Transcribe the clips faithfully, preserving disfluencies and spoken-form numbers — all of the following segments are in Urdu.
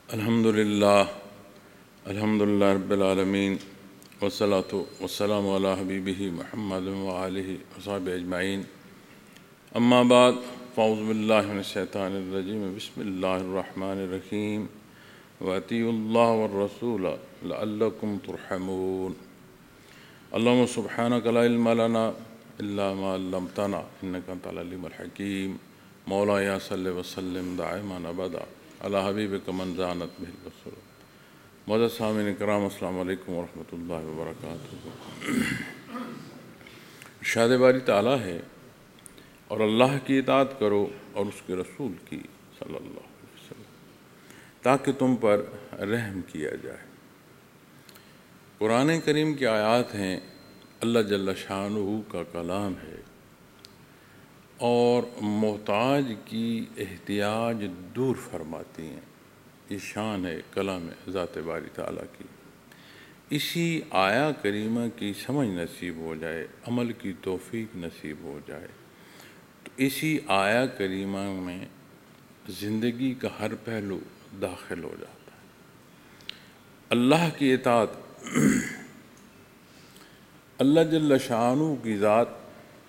الحمد للہ الحمد للہ رب العالمین والصلاة والسلام علی حبیبہ محمد وآلہ وصحبہ اجمعین اما بعد فاعوذ باللہ من الشیطان الرجیم بسم اللہ الرحمن الرحیم وَأَطِیعُوا اللَّهَ وَالرَّسُولَ لَعَلَّکُمْ تُرْحَمُونَ اللہم سبحانک لا علم لنا الا ما علمتنا انک انت العلیم الحکیم مولا یا صلی وسلم دائما ابدا علی حبیبک من زانت بہ البصر. معزز سامعین کرام، السلام علیکم ورحمۃ اللہ وبرکاتہ. ارشاد باری تعالیٰ ہے اور اللہ کی اطاعت کرو اور اس کے رسول کی صلی اللہ علیہ وسلم تاکہ تم پر رحم کیا جائے. قرآن کریم کی آیات ہیں، اللہ جل شانہ کا کلام ہے اور محتاج کی احتیاج دور فرماتی ہیں. یہ شان ہے کلام ذات باری تعالیٰ کی. اسی آیا کریمہ کی سمجھ نصیب ہو جائے، عمل کی توفیق نصیب ہو جائے تو اسی آیا کریمہ میں زندگی کا ہر پہلو داخل ہو جاتا ہے. اللہ کی اطاعت، اللہ جل شانہ کی ذات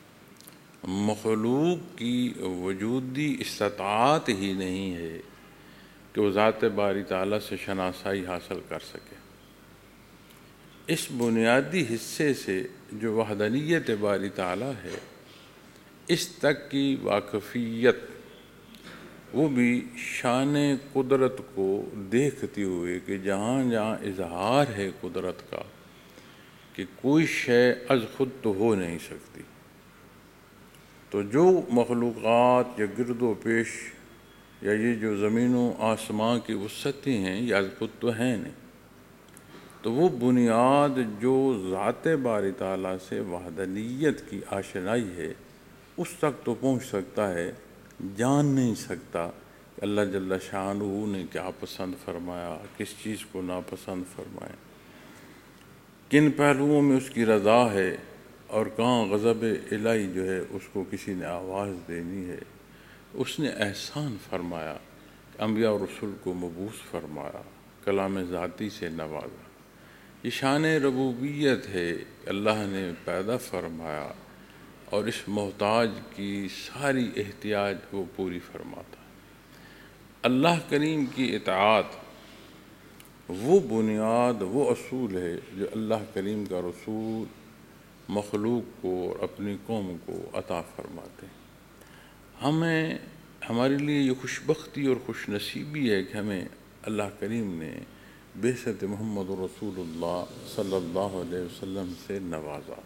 مخلوق کی وجودی استطاعت ہی نہیں ہے کہ وہ ذات باری تعالیٰ سے شناسائی حاصل کر سکے. اس بنیادی حصے سے جو وحدانیت باری تعالیٰ ہے، اس تک کی واقفیت، وہ بھی شان قدرت کو دیکھتے ہوئے کہ جہاں جہاں اظہار ہے قدرت کا کہ کوئی شے از خود تو ہو نہیں سکتی، تو جو مخلوقات یا گرد و پیش یا یہ جو زمین و آسمان کی وسعتیں ہیں یہ از خود تو ہیں نہیں، تو وہ بنیاد جو ذات باری تعالیٰ سے وحدانیت کی آشنائی ہے اس تک تو پہنچ سکتا ہے. جان نہیں سکتا کہ اللہ جل شانہ نے کیا پسند فرمایا، کس چیز کو ناپسند فرمایا، کن پہلوؤں میں اس کی رضا ہے اور کہاں غضب الہی جو ہے اس کو کسی نے آواز دینی ہے. اس نے احسان فرمایا، انبیاء اور رسول کو مبعوث فرمایا، کلام ذاتی سے نوازا. یہ شان ربوبیت ہے کہ اللہ نے پیدا فرمایا اور اس محتاج کی ساری احتیاج وہ پوری فرماتا ہے. اللہ کریم کی اطاعت وہ بنیاد، وہ اصول ہے جو اللہ کریم کا رسول مخلوق کو اور اپنی قوم کو عطا فرماتے ہیں. ہمیں ہمارے لیے یہ خوش بختی اور خوش نصیبی ہے کہ ہمیں اللہ کریم نے بعثت محمد رسول اللہ صلی اللہ علیہ وسلم سے نوازا.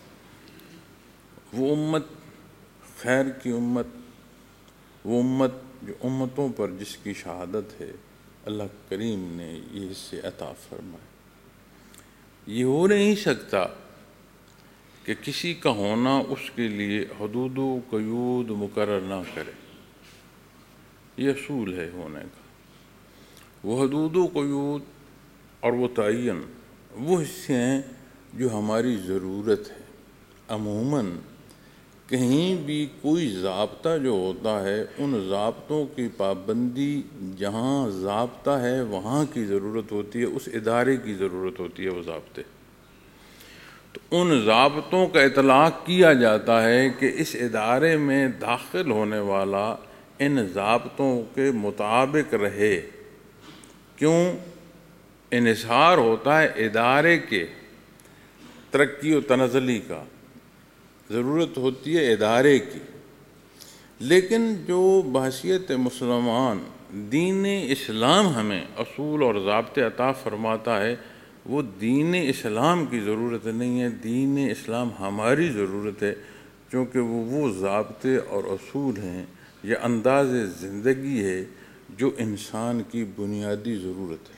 وہ امت، خیر کی امت، وہ امت جو امتوں پر جس کی شہادت ہے، اللہ کریم نے یہ حصے عطا فرمائے. یہ ہو نہیں سکتا کہ کسی کا ہونا اس کے لیے حدود و قیود مقرر نہ کرے. یہ اصول ہے ہونے کا. وہ حدود و قیود اور وہ تعین وہ حصے ہیں جو ہماری ضرورت ہے. عموماً کہیں بھی کوئی ضابطہ جو ہوتا ہے، ان ضابطوں کی پابندی جہاں ضابطہ ہے وہاں کی ضرورت ہوتی ہے، اس ادارے کی ضرورت ہوتی ہے. وہ ضابطے تو ان ضابطوں کا اطلاق کیا جاتا ہے کہ اس ادارے میں داخل ہونے والا ان ضابطوں کے مطابق رہے. کیوں؟ انحصار ہوتا ہے ادارے کے ترقی و تنزلی کا، ضرورت ہوتی ہے ادارے کی. لیکن جو بحیثیت مسلمان دین اسلام ہمیں اصول اور ضابطے عطا فرماتا ہے، وہ دین اسلام کی ضرورت نہیں ہے، دین اسلام ہماری ضرورت ہے، چونکہ وہ وہ ضابطے اور اصول ہیں، یہ انداز زندگی ہے جو انسان کی بنیادی ضرورت ہے.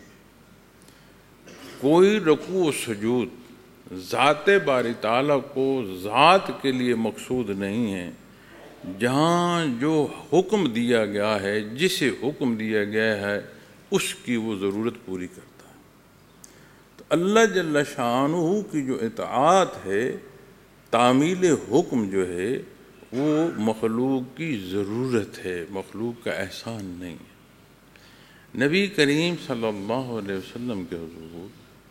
کوئی رکوع و سجود ذات باری تعالیٰ کو ذات کے لیے مقصود نہیں ہے. جہاں جو حکم دیا گیا ہے، جسے حکم دیا گیا ہے، اس کی وہ ضرورت پوری کرتا ہے. تو اللہ جل شانہ کی جو اطاعت ہے، تعمیل حکم جو ہے، وہ مخلوق کی ضرورت ہے، مخلوق کا احسان نہیں ہے. نبی کریم صلی اللہ علیہ وسلم کے حضور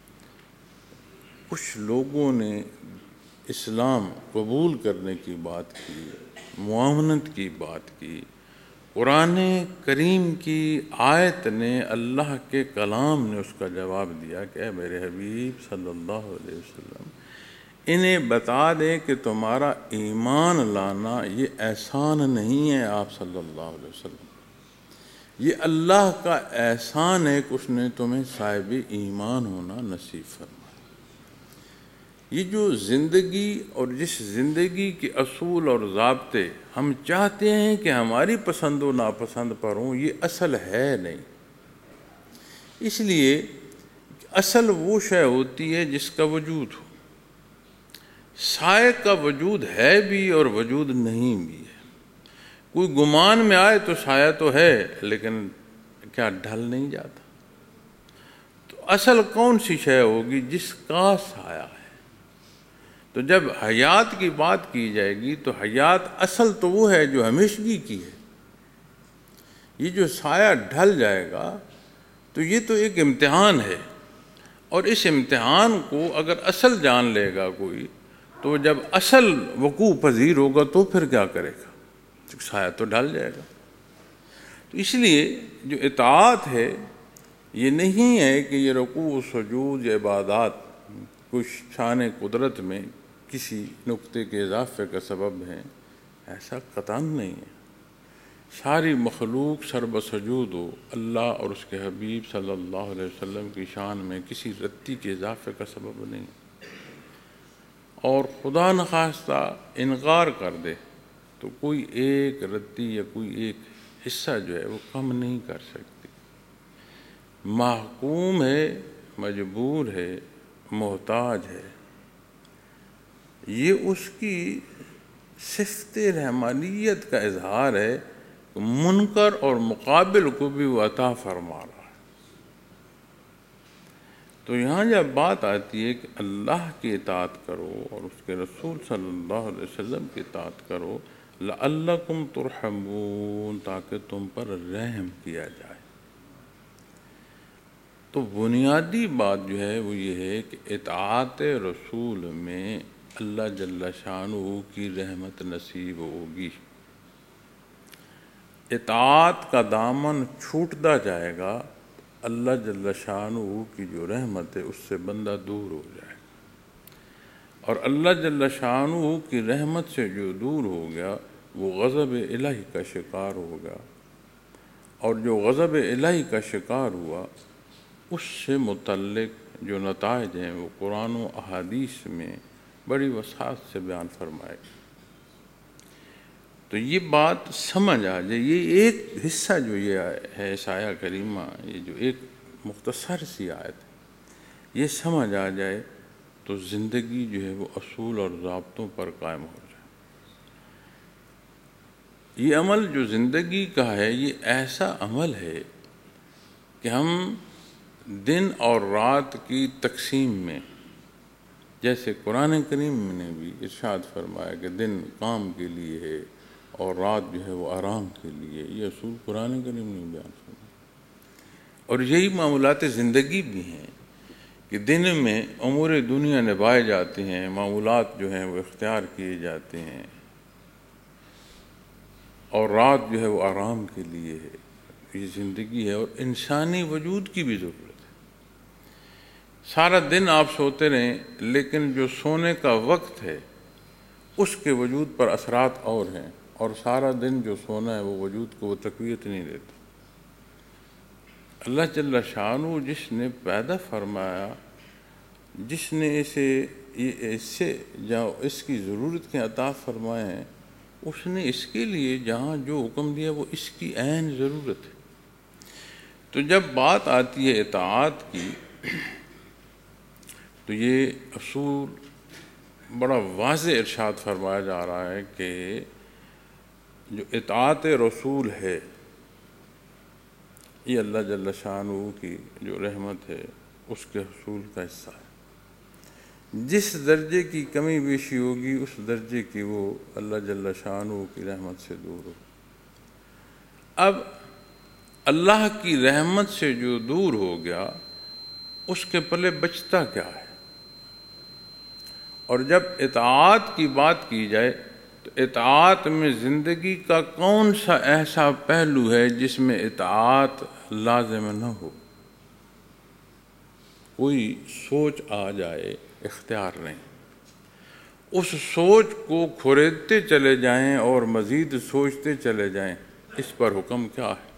کچھ لوگوں نے اسلام قبول کرنے کی بات کی، معاونت کی بات کی، قرآن کریم کی آیت نے، اللہ کے کلام نے اس کا جواب دیا کہ اے میرے حبیب صلی اللہ علیہ وسلم انہیں بتا دیں کہ تمہارا ایمان لانا یہ احسان نہیں ہے آپ صلی اللہ علیہ وسلم، یہ اللہ کا احسان ہے کہ اس نے تمہیں صاحب ایمان ہونا نصیب فرمایا۔ یہ جو زندگی اور جس زندگی کے اصول اور ضابطے ہم چاہتے ہیں کہ ہماری پسند و ناپسند پر ہوں، یہ اصل ہے نہیں۔ اس لیے اصل وہ شے ہوتی ہے جس کا وجود ہو۔ سائے کا وجود ہے بھی اور وجود نہیں بھی ہے۔ کوئی گمان میں آئے تو سایہ تو ہے لیکن کیا ڈھل نہیں جاتا؟ تو اصل کون سی شے ہوگی؟ جس کا سایہ ہے۔ تو جب حیات کی بات کی جائے گی تو حیات اصل تو وہ ہے جو ہمیشگی کی ہے۔ یہ جو سایہ ڈھل جائے گا تو یہ تو ایک امتحان ہے، اور اس امتحان کو اگر اصل جان لے گا کوئی تو جب اصل وقوع پذیر ہوگا تو پھر کیا کرے گا؟ سایہ تو ڈھل جائے گا۔ تو اس لیے جو اطاعت ہے یہ نہیں ہے کہ یہ رکوع و سجود یا عبادات کچھ شان قدرت میں کسی نقطے کے اضافے کا سبب ہیں، ایسا قطعاً نہیں ہے۔ ساری مخلوق سر بسجود ہو اللہ اور اس کے حبیب صلی اللہ علیہ وسلم کی شان میں کسی رتی کے اضافے کا سبب نہیں، اور خدا نخواستہ انکار کر دے تو کوئی ایک رتی یا کوئی ایک حصہ جو ہے وہ کم نہیں کر سکتی۔ محکوم ہے، مجبور ہے، محتاج ہے۔ یہ اس کی صفت رحمانیت کا اظہار ہے کہ منکر اور مقابل کو بھی وہ عطا فرما رہا ہے۔ تو یہاں جب بات آتی ہے کہ اللہ کی اطاعت کرو اور اس کے رسول صلی اللہ علیہ وسلم کی اطاعت کرو لعلکم ترحمون، تاکہ تم پر رحم کیا جائے، تو بنیادی بات جو ہے وہ یہ ہے کہ اطاعت رسول میں اللہ جل شانہ کی رحمت نصیب ہوگی۔ اطاعت کا دامن چھوٹتا جائے گا، اللہ جل شانہ کی جو رحمت ہے اس سے بندہ دور ہو جائے گا، اور اللہ جل شانہ کی رحمت سے جو دور ہو گیا وہ غضب الہی کا شکار ہوگا، اور جو غضب الہی کا شکار ہوا اس سے متعلق جو نتائج ہیں وہ قرآن و احادیث میں بڑی وسعت سے بیان فرمائے گی۔ تو یہ بات سمجھ آ جائے، یہ ایک حصہ جو یہ ہے اس آیہ کریمہ، یہ جو ایک مختصر سی آیت ہے، یہ سمجھ آ جائے تو زندگی جو ہے وہ اصول اور ضابطوں پر قائم ہو جائے۔ یہ عمل جو زندگی کا ہے یہ ایسا عمل ہے کہ ہم دن اور رات کی تقسیم میں، جیسے قرآن کریم نے بھی ارشاد فرمایا کہ دن کام کے لیے ہے اور رات جو ہے وہ آرام کے لیے، یہ اصول قرآن کریم نے بیان فرمایا۔ اور یہی معمولات زندگی بھی ہیں کہ دن میں امور دنیا نبھائے جاتے ہیں، معمولات جو ہیں وہ اختیار کیے جاتے ہیں، اور رات جو ہے وہ آرام کے لیے ہے۔ یہ زندگی ہے، اور انسانی وجود کی بھی ضرورت ہے۔ سارا دن آپ سوتے رہیں لیکن جو سونے کا وقت ہے اس کے وجود پر اثرات اور ہیں، اور سارا دن جو سونا ہے وہ وجود کو وہ تقویت نہیں دیتا۔ اللہ جل شانہ جس نے پیدا فرمایا، جس نے اسے اس سے جہاں اس کی ضرورت کے عطا فرمائے ہیں، اس نے اس کے لیے جہاں جو حکم دیا وہ اس کی عین ضرورت ہے۔ تو جب بات آتی ہے اطاعت کی تو یہ اصول بڑا واضح ارشاد فرمایا جا رہا ہے کہ جو اطاعت رسول ہے یہ اللہ جل شانہ کی جو رحمت ہے اس کے حصول کا حصہ ہے۔ جس درجے کی کمی بیشی ہوگی اس درجے کی وہ اللہ جل شانہ کی رحمت سے دور ہو۔ اب اللہ کی رحمت سے جو دور ہو گیا اس کے پلے بچتا کیا ہے؟ اور جب اطاعت کی بات کی جائے تو اطاعت میں زندگی کا کون سا ایسا پہلو ہے جس میں اطاعت لازم نہ ہو؟ کوئی سوچ آ جائے اختیار نہیں، اس سوچ کو کھریدتے چلے جائیں اور مزید سوچتے چلے جائیں، اس پر حکم کیا ہے؟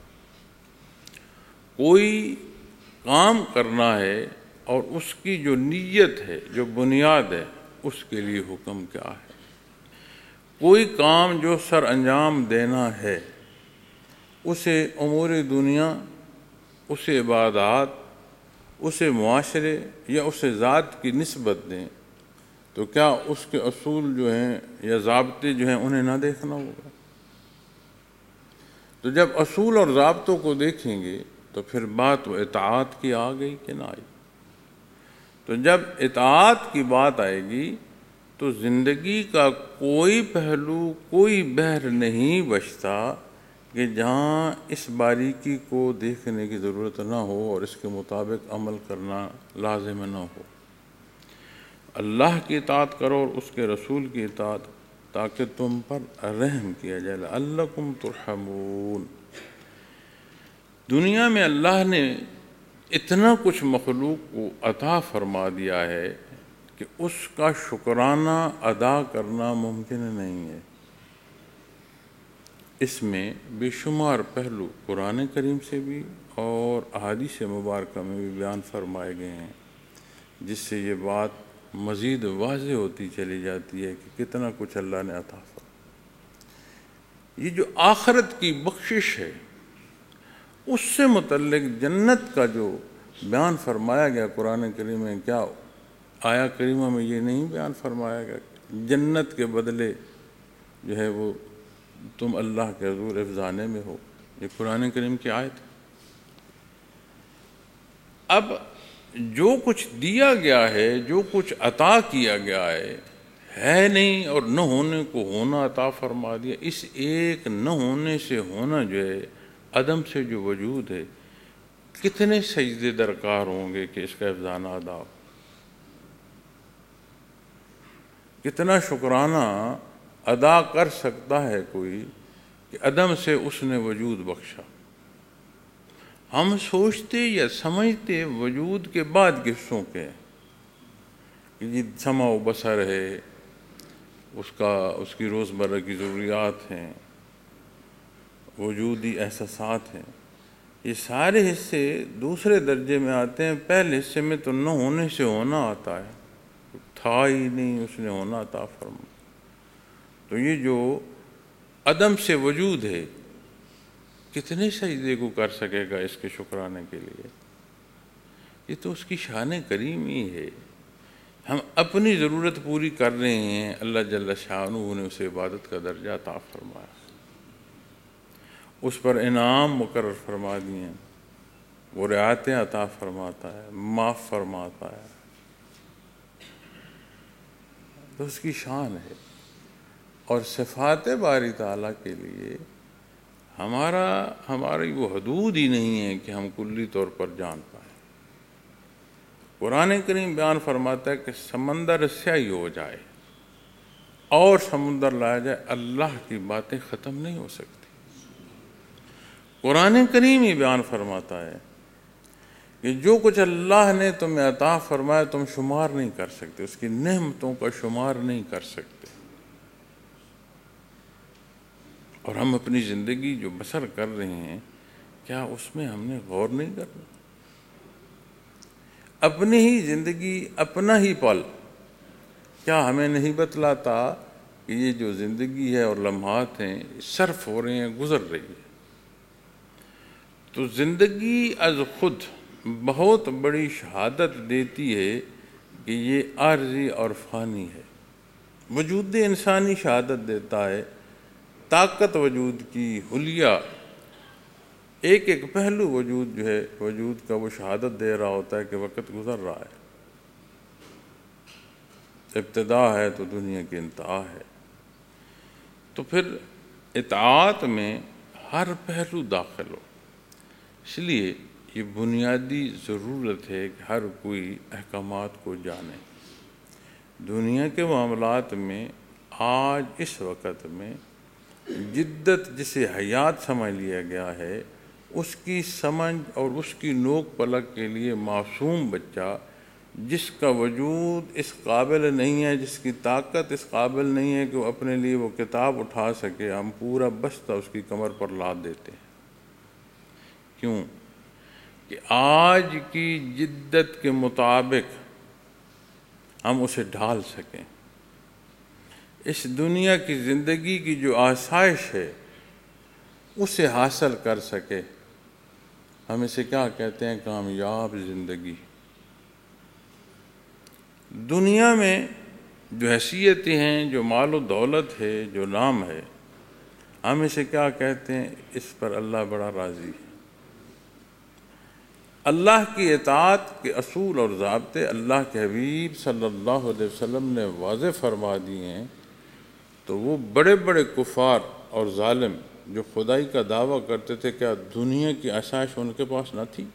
کوئی کام کرنا ہے اور اس کی جو نیت ہے، جو بنیاد ہے، اس کے لیے حکم کیا ہے؟ کوئی کام جو سر انجام دینا ہے، اسے امور دنیا، اسے عبادات، اسے معاشرے یا اسے ذات کی نسبت دیں تو کیا اس کے اصول جو ہیں یا ضابطے جو ہیں انہیں نہ دیکھنا ہوگا؟ تو جب اصول اور ضابطوں کو دیکھیں گے تو پھر بات وہ اطاعت کی آ گئی کہ نہ آئی؟ تو جب اطاعت کی بات آئے گی تو زندگی کا کوئی پہلو، کوئی بحر نہیں بچتا کہ جہاں اس باریکی کو دیکھنے کی ضرورت نہ ہو اور اس کے مطابق عمل کرنا لازم نہ ہو۔ اللہ کی اطاعت کرو اور اس کے رسول کی اطاعت، تاکہ تم پر رحم کیا جائے، لعلکم ترحمون۔ دنیا میں اللہ نے اتنا کچھ مخلوق کو عطا فرما دیا ہے کہ اس کا شکرانہ ادا کرنا ممکن نہیں ہے۔ اس میں بے شمار پہلو قرآن کریم سے بھی اور احادیث مبارکہ میں بھی بیان فرمائے گئے ہیں، جس سے یہ بات مزید واضح ہوتی چلی جاتی ہے کہ کتنا کچھ اللہ نے عطا فرمایا۔ یہ جو آخرت کی بخشش ہے، اس سے متعلق جنت کا جو بیان فرمایا گیا قرآن کریم میں، کیا آیا کریمہ میں یہ نہیں بیان فرمایا گیا کہ جنت کے بدلے جو ہے وہ تم اللہ کے حضور افزانے میں ہو؟ یہ قرآن کریم کی آیت ہے۔ اب جو کچھ دیا گیا ہے، جو کچھ عطا کیا گیا ہے، ہے نہیں اور نہ ہونے کو ہونا عطا فرما دیا۔ اس ایک نہ ہونے سے ہونا جو ہے، عدم سے جو وجود ہے، کتنے سجدے درکار ہوں گے کہ اس کا افزانہ ادا ہو؟ کتنا شکرانہ ادا کر سکتا ہے کوئی کہ عدم سے اس نے وجود بخشا؟ ہم سوچتے یا سمجھتے وجود کے بعد قصوں کے کہ یہ سمع و بصر ہے، اس کا اس کی روزمرہ کی ضروریات ہیں، وجودی احساسات ہیں، یہ سارے حصے دوسرے درجے میں آتے ہیں۔ پہلے حصے میں تو نہ ہونے سے ہونا آتا ہے، تھا ہی نہیں، اس نے ہونا عطا فرما۔ تو یہ جو عدم سے وجود ہے، کتنے سجدے کو کر سکے گا اس کے شکرانے کے لیے؟ یہ تو اس کی شان کریم ہی ہے۔ ہم اپنی ضرورت پوری کر رہے ہیں، اللہ جل شانہ نے اسے عبادت کا درجہ عطا فرمایا، اس پر انعام مقرر فرما دیے، وہ رعایتیں عطا فرماتا ہے، معاف فرماتا ہے، تو اس کی شان ہے۔ اور صفات باری تعالیٰ کے لیے ہمارا ہماری وہ حدود ہی نہیں ہے کہ ہم کلی طور پر جان پائیں۔ قرآن کریم بیان فرماتا ہے کہ سمندر سیاہی ہو جائے اور سمندر لایا جائے، اللہ کی باتیں ختم نہیں ہو سکتی۔ قرآن کریم ہی بیان فرماتا ہے کہ جو کچھ اللہ نے تمہیں عطا فرمایا تم شمار نہیں کر سکتے، اس کی نعمتوں کا شمار نہیں کر سکتے۔ اور ہم اپنی زندگی جو بسر کر رہے ہیں، کیا اس میں ہم نے غور نہیں کرنا؟ اپنی ہی زندگی، اپنا ہی پل کیا ہمیں نہیں بتلاتا کہ یہ جو زندگی ہے اور لمحات ہیں صرف ہو رہے ہیں، گزر رہی ہے؟ تو زندگی از خود بہت بڑی شہادت دیتی ہے کہ یہ عارضی اور فانی ہے۔ وجود انسانی شہادت دیتا ہے، طاقت وجود کی، حلیہ، ایک ایک پہلو وجود جو ہے وجود کا وہ شہادت دے رہا ہوتا ہے کہ وقت گزر رہا ہے، ابتدا ہے تو دنیا کی انتہا ہے۔ تو پھر اطاعت میں ہر پہلو داخل ہو، اس لیے یہ بنیادی ضرورت ہے کہ ہر کوئی احکامات کو جانے۔ دنیا کے معاملات میں آج اس وقت میں جدت جسے حیات سمجھ لیا گیا ہے، اس کی سمجھ اور اس کی نوک پلک کے لیے معصوم بچہ جس کا وجود اس قابل نہیں ہے، جس کی طاقت اس قابل نہیں ہے کہ وہ اپنے لیے وہ کتاب اٹھا سکے، ہم پورا بستہ اس کی کمر پر لاد دیتے ہیں۔ کیوں؟ کہ آج کی جدت کے مطابق ہم اسے ڈھال سکیں، اس دنیا کی زندگی کی جو آسائش ہے اسے حاصل کر سکے۔ ہم اسے کیا کہتے ہیں؟ کامیاب زندگی۔ دنیا میں جو حیثیتیں ہیں، جو مال و دولت ہے، جو نام ہے، ہم اسے کیا کہتے ہیں؟ اس پر اللہ بڑا راضی ہے۔ اللہ کی اطاعت کے اصول اور ضابطے اللہ کے حبیب صلی اللہ علیہ وسلم نے واضح فرما دیے ہیں، تو وہ بڑے بڑے کفار اور ظالم جو خدائی کا دعویٰ کرتے تھے، کیا دنیا کی آسائش ان کے پاس نہ تھی؟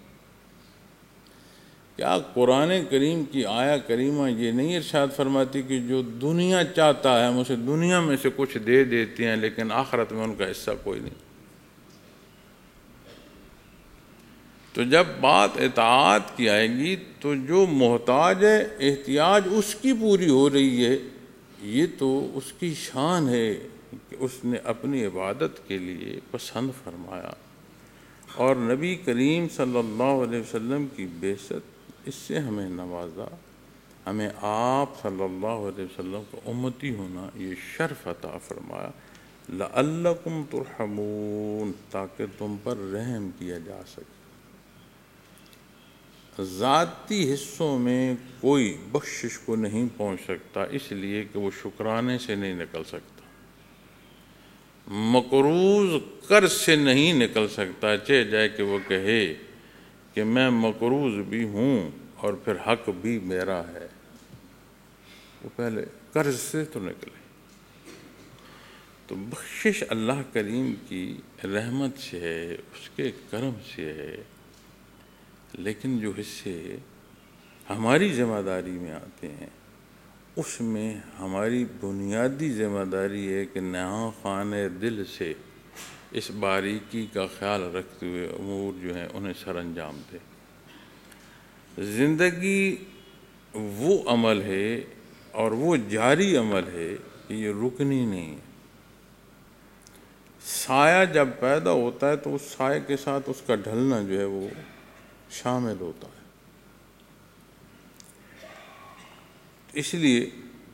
کیا قرآن کریم کی آیا کریمہ یہ نہیں ارشاد فرماتی کہ جو دنیا چاہتا ہے ہم اسے دنیا میں سے کچھ دے دیتے ہیں، لیکن آخرت میں ان کا حصہ کوئی نہیں؟ تو جب بات اطاعت کی آئے گی تو جو محتاج ہے احتیاج اس کی پوری ہو رہی ہے، یہ تو اس کی شان ہے کہ اس نے اپنی عبادت کے لیے پسند فرمایا، اور نبی کریم صلی اللہ علیہ وسلم کی بعثت اس سے ہمیں نوازا، ہمیں آپ صلی اللہ علیہ وسلم کا امتی ہونا یہ شرف عطا فرمایا، لعلکم ترحمون، تاکہ تم پر رحم کیا جا سکے۔ ذاتی حصوں میں کوئی بخشش کو نہیں پہنچ سکتا، اس لیے کہ وہ شکرانے سے نہیں نکل سکتا، مقروض قرض سے نہیں نکل سکتا، چاہے جائے کہ وہ کہے کہ میں مقروض بھی ہوں اور پھر حق بھی میرا ہے، وہ پہلے قرض سے تو نکلے۔ تو بخشش اللہ کریم کی رحمت سے ہے، اس کے کرم سے ہے، لیکن جو حصے ہماری ذمہ داری میں آتے ہیں اس میں ہماری بنیادی ذمہ داری ہے کہ نہاں خانہ دل سے اس باریکی کا خیال رکھتے ہوئے امور جو ہیں انہیں سر انجام دے۔ زندگی وہ عمل ہے اور وہ جاری عمل ہے کہ یہ رکنی نہیں ہے۔ سایہ جب پیدا ہوتا ہے تو اس سائے کے ساتھ اس کا ڈھلنا جو ہے وہ شامل ہوتا ہے۔ اس لیے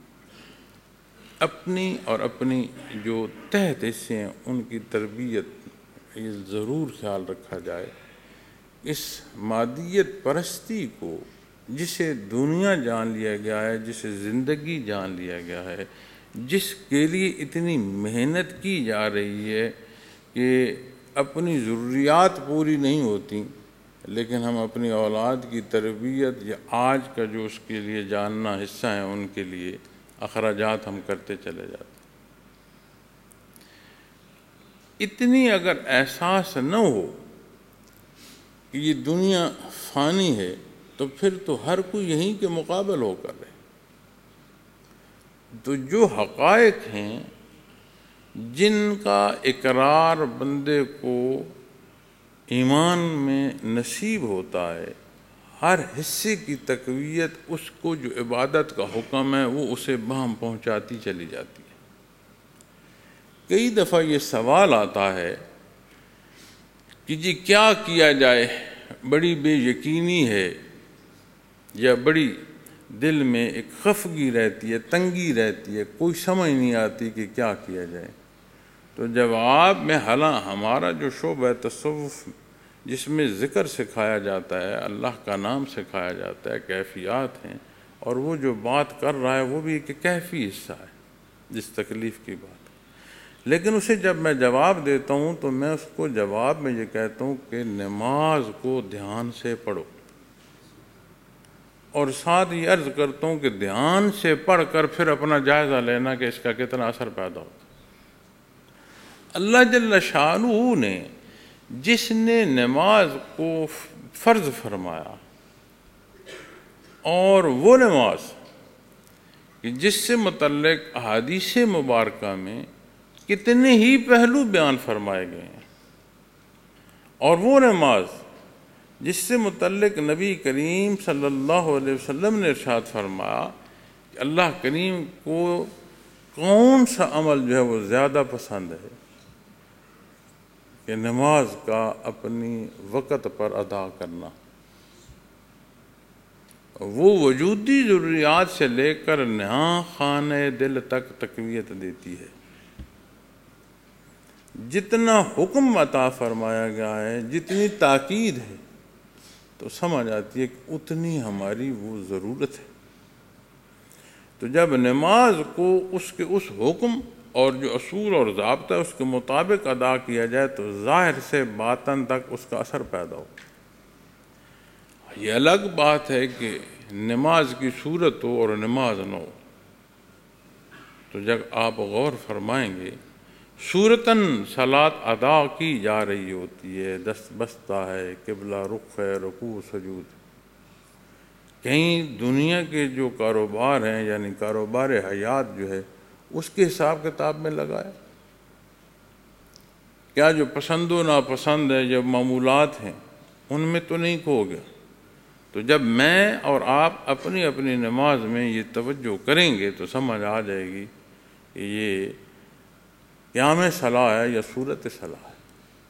اپنی اور اپنی جو تحت حصے ہیں ان کی تربیت یہ ضرور خیال رکھا جائے۔ اس مادیت پرستی کو جسے دنیا جان لیا گیا ہے، جسے زندگی جان لیا گیا ہے، جس کے لیے اتنی محنت کی جا رہی ہے کہ اپنی ضروریات پوری نہیں ہوتی، لیکن ہم اپنی اولاد کی تربیت یا آج کا جو اس کے لیے جاننا حصہ ہیں ان کے لیے اخراجات ہم کرتے چلے جاتے۔ اتنی اگر احساس نہ ہو کہ یہ دنیا فانی ہے تو پھر تو ہر کوئی یہیں کے مقابل ہو کر رہے۔ تو جو حقائق ہیں جن کا اقرار بندے کو ایمان میں نصیب ہوتا ہے، ہر حصے کی تقویت اس کو جو عبادت کا حکم ہے وہ اسے بہم پہنچاتی چلی جاتی ہے۔ کئی دفعہ یہ سوال آتا ہے کہ جی کیا کیا جائے، بڑی بے یقینی ہے یا بڑی دل میں ایک خفگی رہتی ہے، تنگی رہتی ہے، کوئی سمجھ نہیں آتی کہ کیا کیا جائے۔ تو جواب میں حالاں ہمارا جو شعبہ تصوف جس میں ذکر سکھایا جاتا ہے، اللہ کا نام سکھایا جاتا ہے، کیفیات ہیں، اور وہ جو بات کر رہا ہے وہ بھی ایک کیفی حصہ ہے جس تکلیف کی بات۔ لیکن اسے جب میں جواب دیتا ہوں تو میں اس کو جواب میں یہ کہتا ہوں کہ نماز کو دھیان سے پڑھو، اور ساتھ یہ عرض کرتا ہوں کہ دھیان سے پڑھ کر پھر اپنا جائزہ لینا کہ اس کا کتنا اثر پیدا ہوتا ہے۔ اللہ جل شانہ نے جس نے نماز کو فرض فرمایا، اور وہ نماز کہ جس سے متعلق احادیث مبارکہ میں کتنے ہی پہلو بیان فرمائے گئے ہیں، اور وہ نماز جس سے متعلق نبی کریم صلی اللہ علیہ وسلم نے ارشاد فرمایا کہ اللہ کریم کو کون سا عمل جو ہے وہ زیادہ پسند ہے کہ نماز کا اپنی وقت پر ادا کرنا، وہ وجودی ضروریات سے لے کر نہاں خانہ دل تک تقویت دیتی ہے۔ جتنا حکم عطا فرمایا گیا ہے، جتنی تاکید ہے، تو سمجھ آتی ہے کہ اتنی ہماری وہ ضرورت ہے۔ تو جب نماز کو اس کے اس حکم اور جو اصول اور ضابطہ اس کے مطابق ادا کیا جائے تو ظاہر سے باطن تک اس کا اثر پیدا ہو۔ یہ الگ بات ہے کہ نماز کی صورت ہو اور نماز نہ ہو۔ تو جب آپ غور فرمائیں گے، صورتاً صلاۃ ادا کی جا رہی ہوتی ہے، دست بستہ ہے، قبلہ رخ ہے، رکوع سجود۔ کہیں دنیا کے جو کاروبار ہیں، یعنی کاروبار حیات جو ہے، اس کے حساب کتاب میں لگایا، کیا جو پسند و ناپسند ہے، جو معمولات ہیں، ان میں تو نہیں کھو گیا۔ تو جب میں اور آپ اپنی اپنی نماز میں یہ توجہ کریں گے تو سمجھ آ جائے گی کہ یہ قیام صلاح ہے یا صورت صلاح ہے۔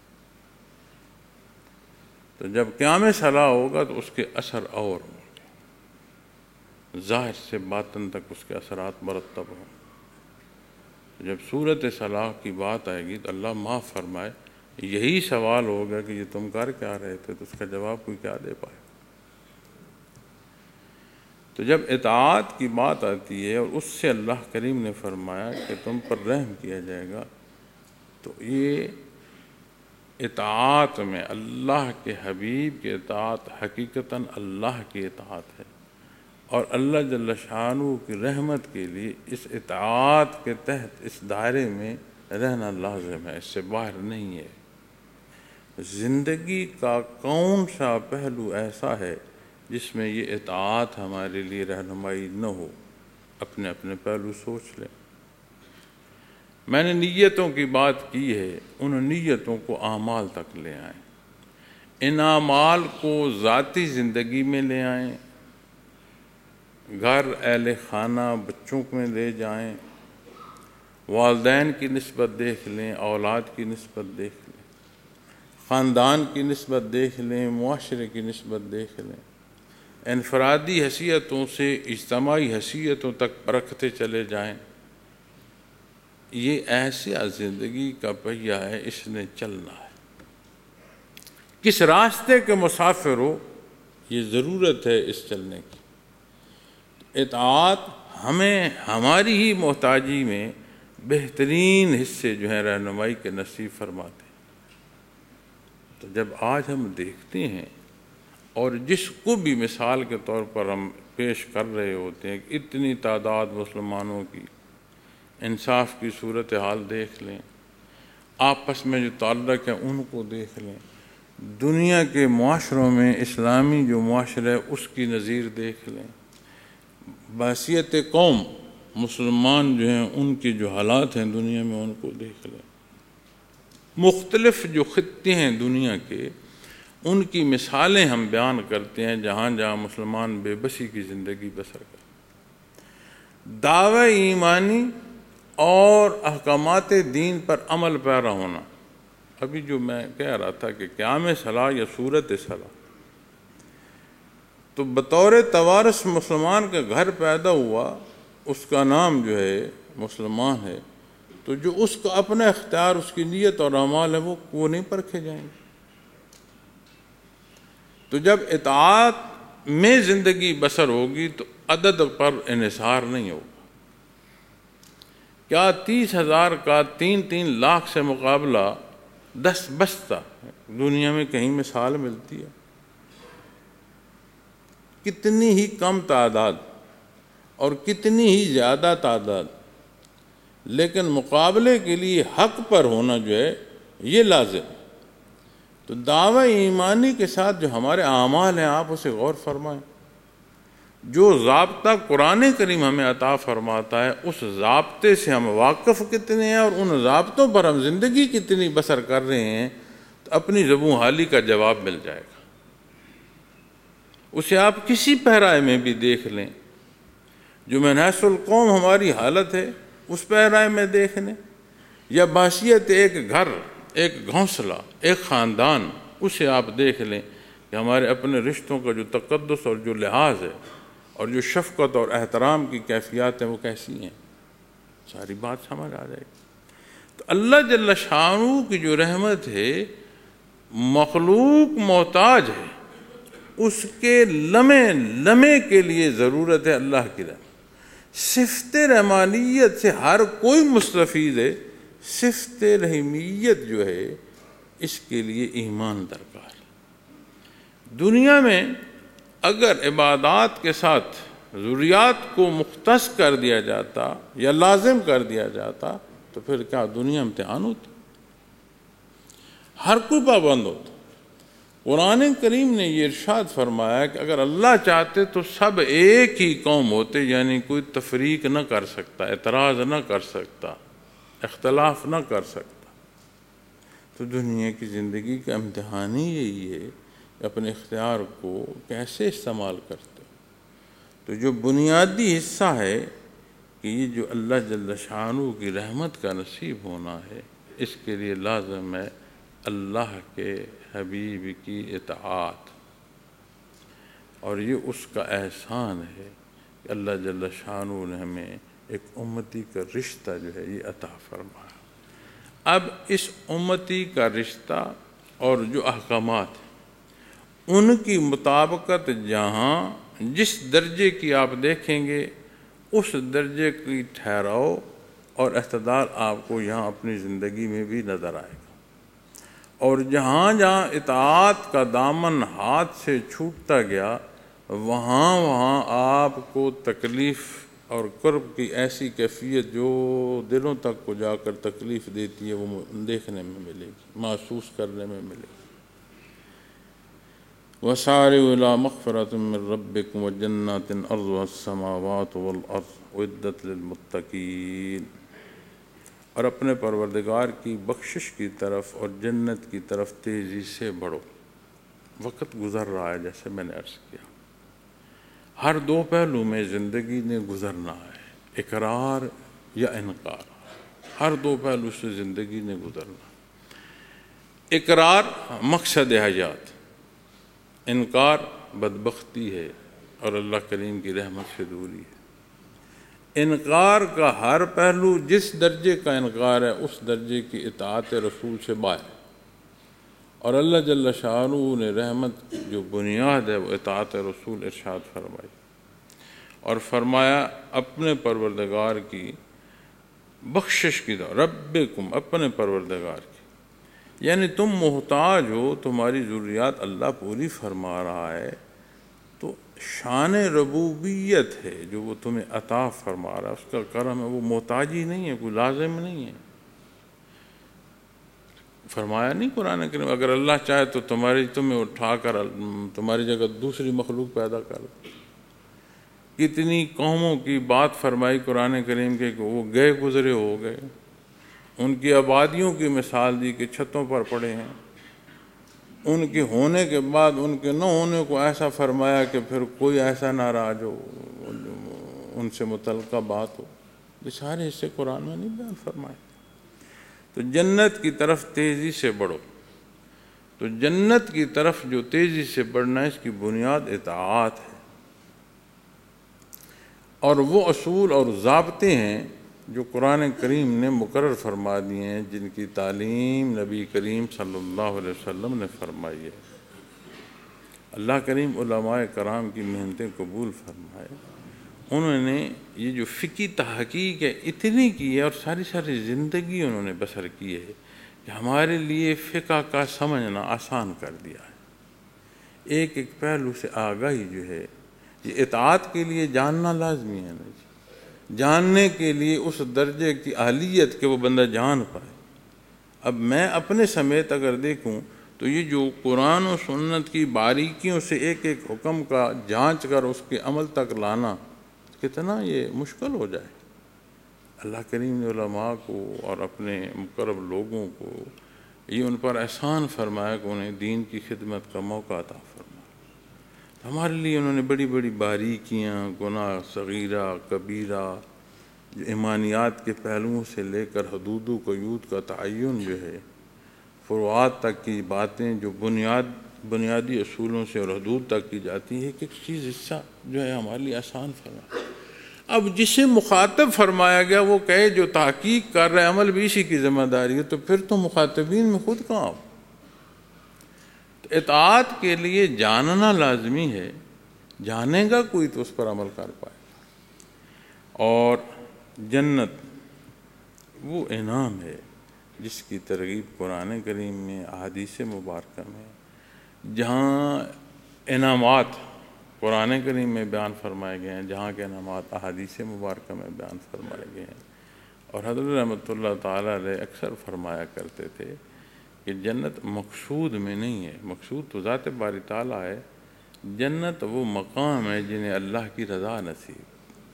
تو جب قیام صلاح ہوگا تو اس کے اثر اور ہوں گے، ظاہر سے باطن تک اس کے اثرات مرتب ہوں۔ جب صورت صلاح کی بات آئے گی تو اللہ معاف فرمائے، یہی سوال ہوگا کہ یہ تم کر کیا رہے تھے، تو اس کا جواب کوئی کیا دے پائے۔ تو جب اطاعت کی بات آتی ہے اور اس سے اللہ کریم نے فرمایا کہ تم پر رحم کیا جائے گا، تو یہ اطاعت میں اللہ کے حبیب کی اطاعت حقیقتاً اللہ کی اطاعت ہے، اور اللہ جل شانہ کی رحمت کے لیے اس اطاعت کے تحت اس دائرے میں رہنا لازم ہے، اس سے باہر نہیں ہے۔ زندگی کا کون سا پہلو ایسا ہے جس میں یہ اطاعت ہمارے لیے رہنمائی نہ ہو؟ اپنے اپنے پہلو سوچ لیں۔ میں نے نیتوں کی بات کی ہے، ان نیتوں کو اعمال تک لے آئیں، ان اعمال کو ذاتی زندگی میں لے آئیں، گھر، اہل خانہ، بچوں میں لے جائیں، والدین کی نسبت دیکھ لیں، اولاد کی نسبت دیکھ لیں، خاندان کی نسبت دیکھ لیں، معاشرے کی نسبت دیکھ لیں، انفرادی حیثیتوں سے اجتماعی حیثیتوں تک پرکھتے چلے جائیں۔ یہ ایسی زندگی کا پہیہ ہے، اس نے چلنا ہے۔ کس راستے کے مسافر ہو، یہ ضرورت ہے اس چلنے کی۔ اطاعت ہمیں ہماری ہی محتاجی میں بہترین حصے جو ہیں رہنمائی کے نصیب فرماتے ہیں۔ تو جب آج ہم دیکھتے ہیں اور جس کو بھی مثال کے طور پر ہم پیش کر رہے ہوتے ہیں کہ اتنی تعداد مسلمانوں کی، انصاف کی صورتحال دیکھ لیں، آپس میں جو تعلق ہے ان کو دیکھ لیں، دنیا کے معاشروں میں اسلامی جو معاشرہ ہے اس کی نظیر دیکھ لیں، بحیثیت قوم مسلمان جو ہیں ان کے جو حالات ہیں دنیا میں ان کو دیکھ لیں، مختلف جو خطے ہیں دنیا کے ان کی مثالیں ہم بیان کرتے ہیں جہاں جہاں مسلمان بے بسی کی زندگی بسر کرتے۔ دعوی ایمانی اور احکامات دین پر عمل پیرا ہونا، ابھی جو میں کہہ رہا تھا کہ قیام صلاح یا صورت صلاح، تو بطور توارث مسلمان کا گھر پیدا ہوا، اس کا نام جو ہے مسلمان ہے، تو جو اس کا اپنا اختیار، اس کی نیت اور اعمال ہے وہ وہ نہیں پرکھے جائیں گے۔ تو جب اطاعت میں زندگی بسر ہوگی تو عدد پر انحصار نہیں ہوگا۔ کیا تیس ہزار کا تین تین لاکھ سے مقابلہ دس بستہ دنیا میں کہیں مثال ملتی ہے؟ کتنی ہی کم تعداد اور کتنی ہی زیادہ تعداد، لیکن مقابلے کے لیے حق پر ہونا جو ہے یہ لازم ہے تو دعوی ایمانی کے ساتھ جو ہمارے اعمال ہیں آپ اسے غور فرمائیں. جو ضابطہ قرآن کریم ہمیں عطا فرماتا ہے اس ضابطے سے ہم واقف کتنے ہیں اور ان ضابطوں پر ہم زندگی کتنی بسر کر رہے ہیں تو اپنی زبوں حالی کا جواب مل جائے گا. اسے آپ کسی پیرائے میں بھی دیکھ لیں. جو منحص القوم ہماری حالت ہے اس پیرائے میں دیکھ لیں یا بحیثیت ایک گھر، ایک گھونسلہ، ایک خاندان، اسے آپ دیکھ لیں کہ ہمارے اپنے رشتوں کا جو تقدس اور جو لحاظ ہے اور جو شفقت اور احترام کی کیفیات ہیں وہ کیسی ہیں. ساری بات سمجھ آ جائے گی. تو اللہ جل شانہ کی جو رحمت ہے مخلوق محتاج ہے، اس کے لمحے لمحے کے لیے ضرورت ہے اللہ کی رحمت. صفت رحمانیت سے ہر کوئی مستفید ہے، صفت رحیمیت جو ہے اس کے لیے ایمان درکار ہے. دنیا میں اگر عبادات کے ساتھ ضروریات کو مختص کر دیا جاتا یا لازم کر دیا جاتا تو پھر کیا دنیا امتحان ہوتی، ہر کوئی پابند ہوتا. قرآن کریم نے یہ ارشاد فرمایا کہ اگر اللہ چاہتے تو سب ایک ہی قوم ہوتے، یعنی کوئی تفریق نہ کر سکتا، اعتراض نہ کر سکتا، اختلاف نہ کر سکتا. تو دنیا کی زندگی کا امتحان ہی یہی ہے کہ اپنے اختیار کو کیسے استعمال کرتے. تو جو بنیادی حصہ ہے کہ یہ جو اللہ جل شانہ کی رحمت کا نصیب ہونا ہے، اس کے لیے لازم ہے اللہ کے حبیب کی اطاعت. اور یہ اس کا احسان ہے کہ اللہ جل شانہ نے ہمیں ایک امتی کا رشتہ جو ہے یہ عطا فرمایا. اب اس امتی کا رشتہ اور جو احکامات ہیں ان کی مطابقت جہاں جس درجے کی آپ دیکھیں گے اس درجے کی ٹھہراؤ اور اعتدال آپ کو یہاں اپنی زندگی میں بھی نظر آئے گا. اور جہاں جہاں اطاعت کا دامن ہاتھ سے چھوٹتا گیا وہاں وہاں آپ کو تکلیف اور کرب کی ایسی کیفیت جو دلوں تک کو جا کر تکلیف دیتی ہے وہ دیکھنے میں ملے گی، محسوس کرنے میں ملے گی. وَسَارِعُوا إِلَىٰ مَغْفِرَةٍ مِّن رَّبِّكُمْ وَجَنَّاتٍ أَرْضُهَا السَّمَاوَاتُ وَالْأَرْضُ أُعِدَّتْ لِلْمُتَّقِينَ. اور اپنے پروردگار کی بخشش کی طرف اور جنت کی طرف تیزی سے بڑھو. وقت گزر رہا ہے جیسے میں نے عرض کیا، ہر دو پہلو میں زندگی نے گزرنا ہے، اقرار یا انکار، ہر دو پہلو سے زندگی نے گزرنا. اقرار مقصد حیات، انکار بدبختی ہے اور اللہ کریم کی رحمت سے دوری ہے. انکار کا ہر پہلو جس درجے کا انکار ہے اس درجے کی اطاعت رسول سے باہر. اور اللہ جل شانہ نے رحمت جو بنیاد ہے وہ اطاعت رسول ارشاد فرمائی اور فرمایا اپنے پروردگار کی بخشش کی طرف، ربکم، اپنے پروردگار کی، یعنی تم محتاج ہو، تمہاری ضروریات اللہ پوری فرما رہا ہے تو شان ربوبیت ہے جو وہ تمہیں عطا فرما رہا ہے، اس کا کرم ہے، وہ محتاجی نہیں ہے، کوئی لازم نہیں ہے. فرمایا نہیں قرآن کریم اگر اللہ چاہے تو تمہاری تمہیں اٹھا کر تمہاری جگہ دوسری مخلوق پیدا کر. کتنی قوموں کی بات فرمائی قرآن کریم کے کہ وہ گئے گزرے ہو گئے، ان کی آبادیوں کی مثال دی کہ چھتوں پر پڑے ہیں. ان کے ہونے کے بعد ان کے نہ ہونے کو ایسا فرمایا کہ پھر کوئی ایسا ناراض ہو ان سے متعلقہ بات ہو. یہ سارے حصے قرآن میں نہیں بیان فرمائے. تو جنت کی طرف تیزی سے بڑھو. تو جنت کی طرف جو تیزی سے بڑھنا ہے اس کی بنیاد اطاعت ہے، اور وہ اصول اور ضابطے ہیں جو قرآن کریم نے مقرر فرما دیے ہیں، جن کی تعلیم نبی کریم صلی اللہ علیہ وسلم نے فرمائی ہے. اللہ کریم علماء کرام کی محنتیں قبول فرمائے. انہوں نے یہ جو فقہی تحقیق ہے اتنی کی ہے اور ساری ساری زندگی انہوں نے بسر کی ہے کہ ہمارے لیے فقہ کا سمجھنا آسان کر دیا ہے. ایک ایک پہلو سے آگاہی جو ہے یہ اطاعت کے لیے جاننا لازمی ہے نا جی، جاننے کے لیے اس درجے کی اہلیت کہ وہ بندہ جان پائے. اب میں اپنے سمیت اگر دیکھوں تو یہ جو قرآن و سنت کی باریکیوں سے ایک ایک حکم کا جانچ کر اس کے عمل تک لانا کتنا یہ مشکل ہو جائے۔ اللہ کریم نے علماء کو اور اپنے مقرب لوگوں کو یہ ان پر احسان فرمایا کہ انہیں دین کی خدمت کا موقع عطا فرمایا۔ ہمارے لیے انہوں نے بڑی بڑی باریکیاں، گناہ صغیرہ کبیرہ، جو ایمانیات کے پہلوؤں سے لے کر حدود و قیود کا تعین جو ہے، فروعات تک کی باتیں جو بنیاد بنیادی اصولوں سے اور حدود تک کی جاتی ہے، ایک ایک چیز حصہ جو ہے ہمارے لیے آسان فرمایا۔ اب جسے مخاطب فرمایا گیا وہ کہے جو تحقیق کر رہے عمل بھی اسی کی ذمہ داری ہے، تو پھر تو مخاطبین میں خود کہاں ہو؟ تو اطاعت کے لیے جاننا لازمی ہے، جانے گا کوئی تو اس پر عمل کر پائے گا۔ اور جنت وہ انعام ہے جس کی ترغیب قرآن کریم میں، احادیث مبارکہ میں، جہاں انعامات قرآن کریم میں بیان فرمائے گئے ہیں، جہاں کے انعامات احادیث مبارکہ میں بیان فرمائے گئے ہیں۔ اور حضرت رحمۃ اللہ تعالیٰ علیہ اکثر فرمایا کرتے تھے کہ جنت مقصود میں نہیں ہے، مقصود تو ذات باری تعالیٰ ہے، جنت وہ مقام ہے جنہیں اللہ کی رضا نصیب،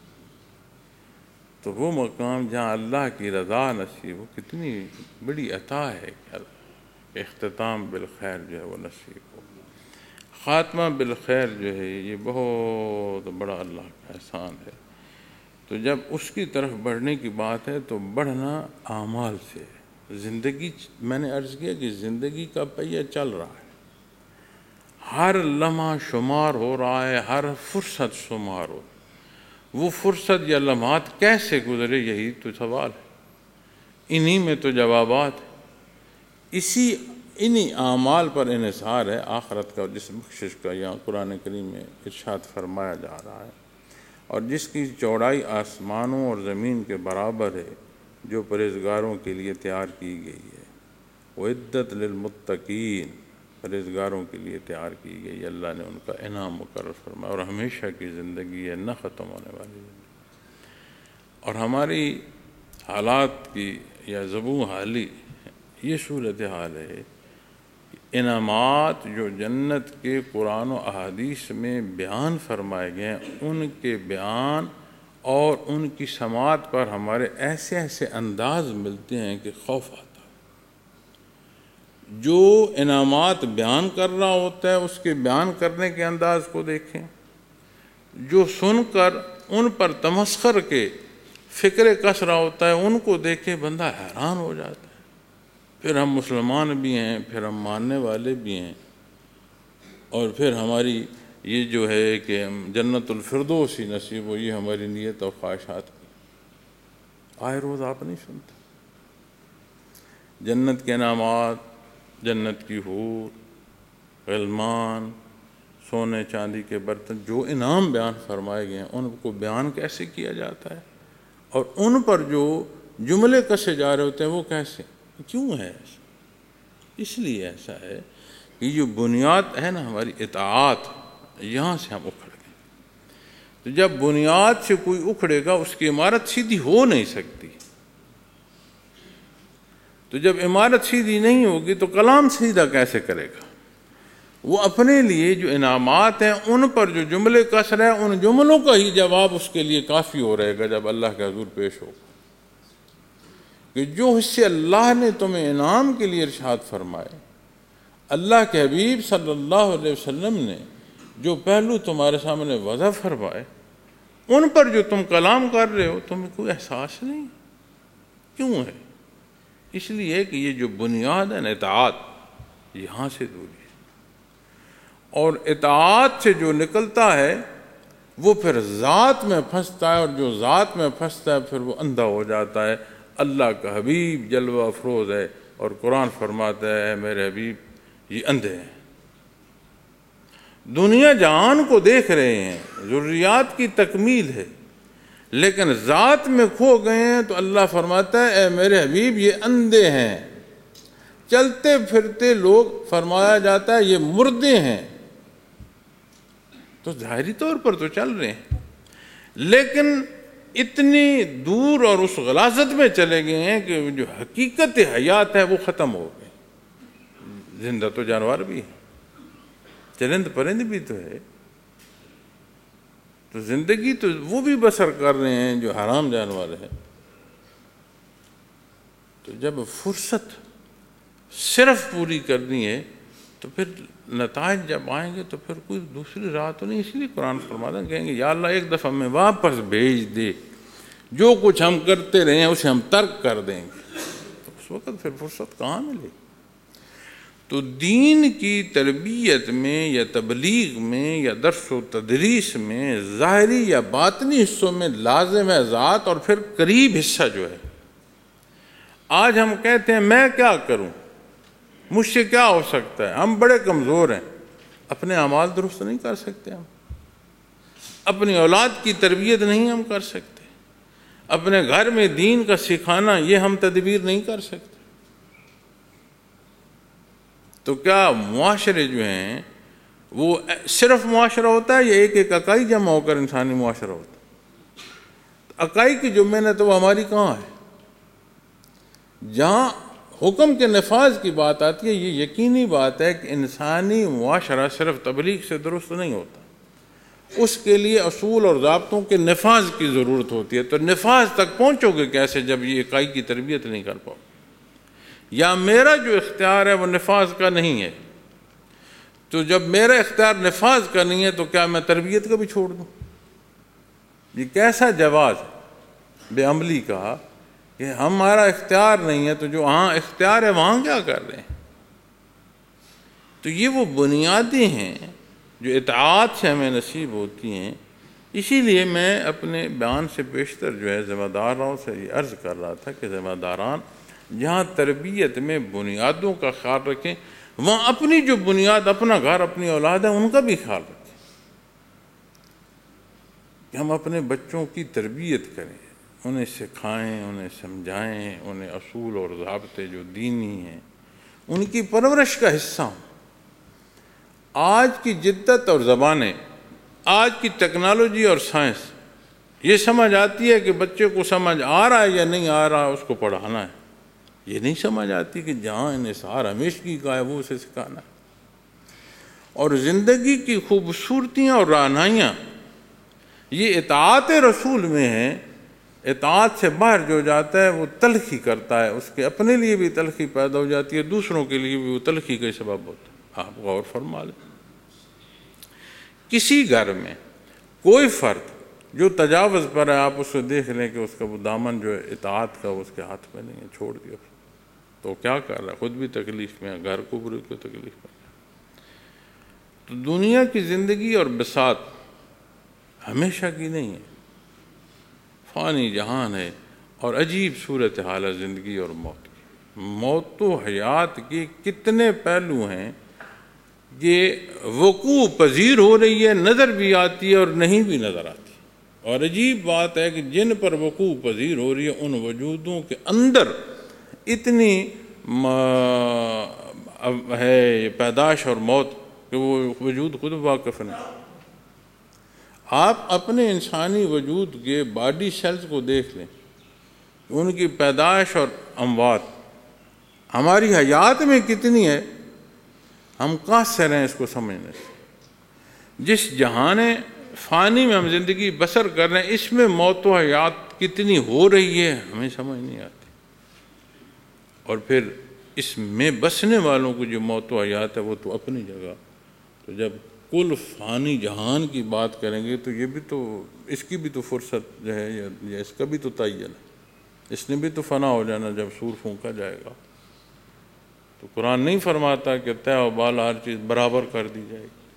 تو وہ مقام جہاں اللہ کی رضا نصیب، وہ کتنی بڑی عطا ہے کہ اختتام بالخیر جو ہے وہ نصیب ہو، خاتمہ بالخیر جو ہے یہ بہت بڑا اللہ کا احسان ہے۔ تو جب اس کی طرف بڑھنے کی بات ہے تو بڑھنا اعمال سے، زندگی میں نے عرض کیا کہ زندگی کا پہیہ چل رہا ہے، ہر لمحہ شمار ہو رہا ہے، ہر فرصت شمار ہو، وہ فرصت یا لمحات کیسے گزرے یہی تو سوال ہے، انہی میں تو جوابات ہے۔ اسی انہی اعمال پر انحصار ہے آخرت کا، جس بخشش کا یہاں قرآن کریم میں ارشاد فرمایا جا رہا ہے، اور جس کی چوڑائی آسمانوں اور زمین کے برابر ہے، جو پرہیزگاروں کے لیے تیار کی گئی ہے۔ وعدت للمتقین، پرہیزگاروں کے لیے تیار کی گئی، اللہ نے ان کا انعام مقرر فرمایا، اور ہمیشہ کی زندگی ہے، نہ ختم ہونے والی زندگی۔ اور ہماری حالات کی یا زبوں حالی یہ صورتحال ہے، انعامات جو جنت کے قرآن و احادیث میں بیان فرمائے گئے ہیں، ان کے بیان اور ان کی سماعت پر ہمارے ایسے ایسے انداز ملتے ہیں کہ خوف آتا ہے۔ جو انعامات بیان کر رہا ہوتا ہے اس کے بیان کرنے کے انداز کو دیکھیں، جو سن کر ان پر تمسخر کے فکر کس رہا ہوتا ہے ان کو دیکھ کے بندہ حیران ہو جاتا ہے۔ پھر ہم مسلمان بھی ہیں، پھر ہم ماننے والے بھی ہیں، اور پھر ہماری یہ جو ہے کہ جنت الفردوس ہی نصیب ہو، یہ ہماری نیت اور خواہشات کی آئے روز آپ نہیں سنتے۔ جنت کے انعامات، جنت کی حور، غلمان، سونے چاندی کے برتن، جو انعام بیان فرمائے گئے ہیں ان کو بیان کیسے کیا جاتا ہے، اور ان پر جو جملے کسے جا رہے ہوتے ہیں وہ کیسے، کیوں ہے ایسا؟ اس لیے ایسا ہے کہ یہ بنیاد ہے نا ہماری اطاعت، یہاں سے ہم اکھڑ گئے۔ تو جب بنیاد سے کوئی اکھڑے گا اس کی عمارت سیدھی ہو نہیں سکتی، تو جب عمارت سیدھی نہیں ہوگی تو کلام سیدھا کیسے کرے گا؟ وہ اپنے لیے جو انعامات ہیں ان پر جو جملے کس رہے ہیں ان جملوں کا ہی جواب اس کے لیے کافی ہو رہے گا جب اللہ کے حضور پیش ہوگا، کہ جو حصے اللہ نے تمہیں انعام کے لیے ارشاد فرمائے، اللہ کے حبیب صلی اللہ علیہ وسلم نے جو پہلو تمہارے سامنے وضع فرمائے، ان پر جو تم کلام کر رہے ہو تمہیں کوئی احساس نہیں، کیوں ہے؟ اس لیے کہ یہ جو بنیاد ہے نا اطاعت، یہاں سے دوری ہے، اور اطاعت سے جو نکلتا ہے وہ پھر ذات میں پھنستا ہے، اور جو ذات میں پھنستا ہے پھر وہ اندھا ہو جاتا ہے۔ اللہ کا حبیب جلوہ افروز ہے، اور قرآن فرماتا ہے اے میرے حبیب یہ اندھے ہیں، دنیا جہان کو دیکھ رہے ہیں، ضروریات کی تکمیل ہے، لیکن ذات میں کھو گئے ہیں، تو اللہ فرماتا ہے اے میرے حبیب یہ اندھے ہیں، چلتے پھرتے لوگ فرمایا جاتا ہے یہ مردے ہیں، تو ظاہری طور پر تو چل رہے ہیں، لیکن اتنی دور اور اس غلاظت میں چلے گئے ہیں کہ جو حقیقت حیات ہے وہ ختم ہو گئی، زندہ تو جانور بھی ہے، چرند پرند بھی تو ہے، تو زندگی تو وہ بھی بسر کر رہے ہیں جو حرام جانور ہے۔ تو جب فرصت صرف پوری کرنی ہے تو پھر نتائج جب آئیں گے تو پھر کوئی دوسری راہ تو نہیں، اس لیے قرآن فرماتا ہے، کہیں گے یا اللہ ایک دفعہ ہمیں واپس بھیج دے، جو کچھ ہم کرتے رہے ہیں اسے ہم ترک کر دیں گے، تو اس وقت پھر فرصت کہاں ملے؟ تو دین کی تربیت میں یا تبلیغ میں یا درس و تدریس میں ظاہری یا باطنی حصوں میں لازم ہے ذات، اور پھر قریب حصہ جو ہے، آج ہم کہتے ہیں میں کیا کروں، مجھ سے کیا ہو سکتا ہے، ہم بڑے کمزور ہیں، اپنے اعمال درست نہیں کر سکتے، ہم اپنی اولاد کی تربیت نہیں ہم کر سکتے، اپنے گھر میں دین کا سکھانا یہ ہم تدبیر نہیں کر سکتے، تو کیا معاشرے جو ہیں وہ صرف معاشرہ ہوتا ہے یا ایک ایک اکائی جمع ہو کر انسانی معاشرہ ہوتا ہے؟ اکائی کی جو محنت وہ ہماری کہاں ہے؟ جہاں حکم کے نفاذ کی بات آتی ہے، یہ یقینی بات ہے کہ انسانی معاشرہ صرف تبلیغ سے درست نہیں ہوتا، اس کے لیے اصول اور ضابطوں کے نفاذ کی ضرورت ہوتی ہے۔ تو نفاذ تک پہنچو گے کیسے جب یہ اکائی کی تربیت نہیں کر پاؤ؟ یا میرا جو اختیار ہے وہ نفاذ کا نہیں ہے، تو جب میرا اختیار نفاذ کا نہیں ہے تو کیا میں تربیت کا بھی چھوڑ دوں؟ یہ کیسا جواز ہے بے عملی کا کہ ہمارا اختیار نہیں ہے، تو جو ہاں اختیار ہے وہاں کیا کر رہے ہیں؟ تو یہ وہ بنیادیں ہیں جو اطاعت سے ہمیں نصیب ہوتی ہیں۔ اسی لیے میں اپنے بیان سے بیشتر جو ہے ذمہ داروں سے یہ عرض کر رہا تھا کہ ذمہ داران جہاں تربیت میں بنیادوں کا خیال رکھیں، وہاں اپنی جو بنیاد، اپنا گھر، اپنی اولاد ہے، ان کا بھی خیال رکھیں کہ ہم اپنے بچوں کی تربیت کریں، انہیں سکھائیں، انہیں سمجھائیں، انہیں اصول اور ضابطے جو دینی ہیں ان کی پرورش کا حصہ ہوں۔ آج کی جدت اور زبانیں، آج کی ٹیکنالوجی اور سائنس یہ سمجھ آتی ہے کہ بچے کو سمجھ آ رہا ہے یا نہیں آ رہا اس کو پڑھانا ہے، یہ نہیں سمجھ آتی کہ جہاں انحصار ہمیشگی کا ہے وہ اسے سکھانا ہے۔ اور زندگی کی خوبصورتیاں اور رہنمائیاں یہ اطاعت رسول میں ہیں۔ اطاعت سے باہر جو جاتا ہے وہ تلخی کرتا ہے، اس کے اپنے لیے بھی تلخی پیدا ہو جاتی ہے، دوسروں کے لیے بھی وہ تلخی کا سبب ہوتا ہے۔ آپ غور فرما لیں، کسی گھر میں کوئی فرد جو تجاوز پر ہے، آپ اس سے دیکھ لیں کہ اس کا وہ دامن جو ہے اطاعت کا اس کے ہاتھ میں نہیں ہے، چھوڑ دیا، تو کیا کر رہا ہے؟ خود بھی تکلیف میں ہے، گھر کو بھی کوئی تکلیف میں ہے۔ تو دنیا کی زندگی اور بساط ہمیشہ کی نہیں ہے، فانی جہان ہے، اور عجیب صورتحال ہے زندگی اور موت کی۔ موت و حیات کے کتنے پہلو ہیں یہ وقوع پذیر ہو رہی ہے، نظر بھی آتی ہے اور نہیں بھی نظر آتی، اور عجیب بات ہے کہ جن پر وقوع پذیر ہو رہی ہے ان وجودوں کے اندر اتنی ہے پیدائش اور موت کہ وہ وجود خود واقف نہیں۔ آپ اپنے انسانی وجود کے باڈی سیلز کو دیکھ لیں، ان کی پیدائش اور اموات ہماری حیات میں کتنی ہے، ہم قاصر ہیں اس کو سمجھنے سے۔ جس جہان فانی میں ہم زندگی بسر کر رہے ہیں اس میں موت و حیات کتنی ہو رہی ہے ہمیں سمجھ نہیں آتی، اور پھر اس میں بسنے والوں کو جو موت و حیات ہے وہ تو اپنی جگہ۔ تو جب کل فانی جہان کی بات کریں گے تو یہ بھی تو، اس کی بھی تو فرصت جو ہے یا اس کا بھی تو تعین ہے، اس نے بھی تو فنا ہو جانا جب سور پھونکا جائے گا۔ تو قرآن نہیں فرماتا کہ طے و بال ہر چیز برابر کر دی جائے گی۔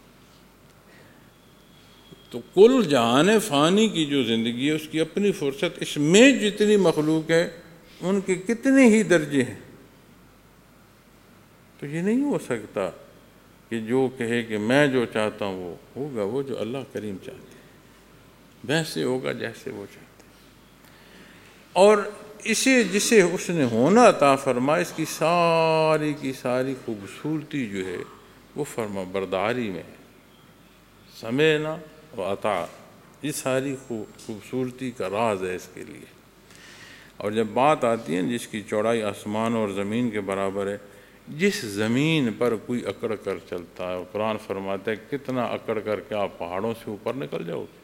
تو کل جہان فانی کی جو زندگی ہے اس کی اپنی فرصت، اس میں جتنی مخلوق ہے ان کے کتنے ہی درجے ہیں۔ تو یہ نہیں ہو سکتا کہ جو کہے کہ میں جو چاہتا ہوں وہ ہوگا، وہ جو اللہ کریم چاہتے ہیں ویسے ہوگا جیسے وہ چاہتے ہیں۔ اور اسے جسے اس نے ہونا عطا فرما، اس کی ساری کی ساری خوبصورتی جو ہے وہ فرما برداری میں ہے، سمعنا و اطاع، یہ ساری خوبصورتی کا راز ہے اس کے لیے۔ اور جب بات آتی ہے جس کی چوڑائی آسمان اور زمین کے برابر ہے، جس زمین پر کوئی اکڑ کر چلتا ہے، قرآن فرماتا ہے کتنا اکڑ کر کے آپ پہاڑوں سے اوپر نکل جاؤ گے،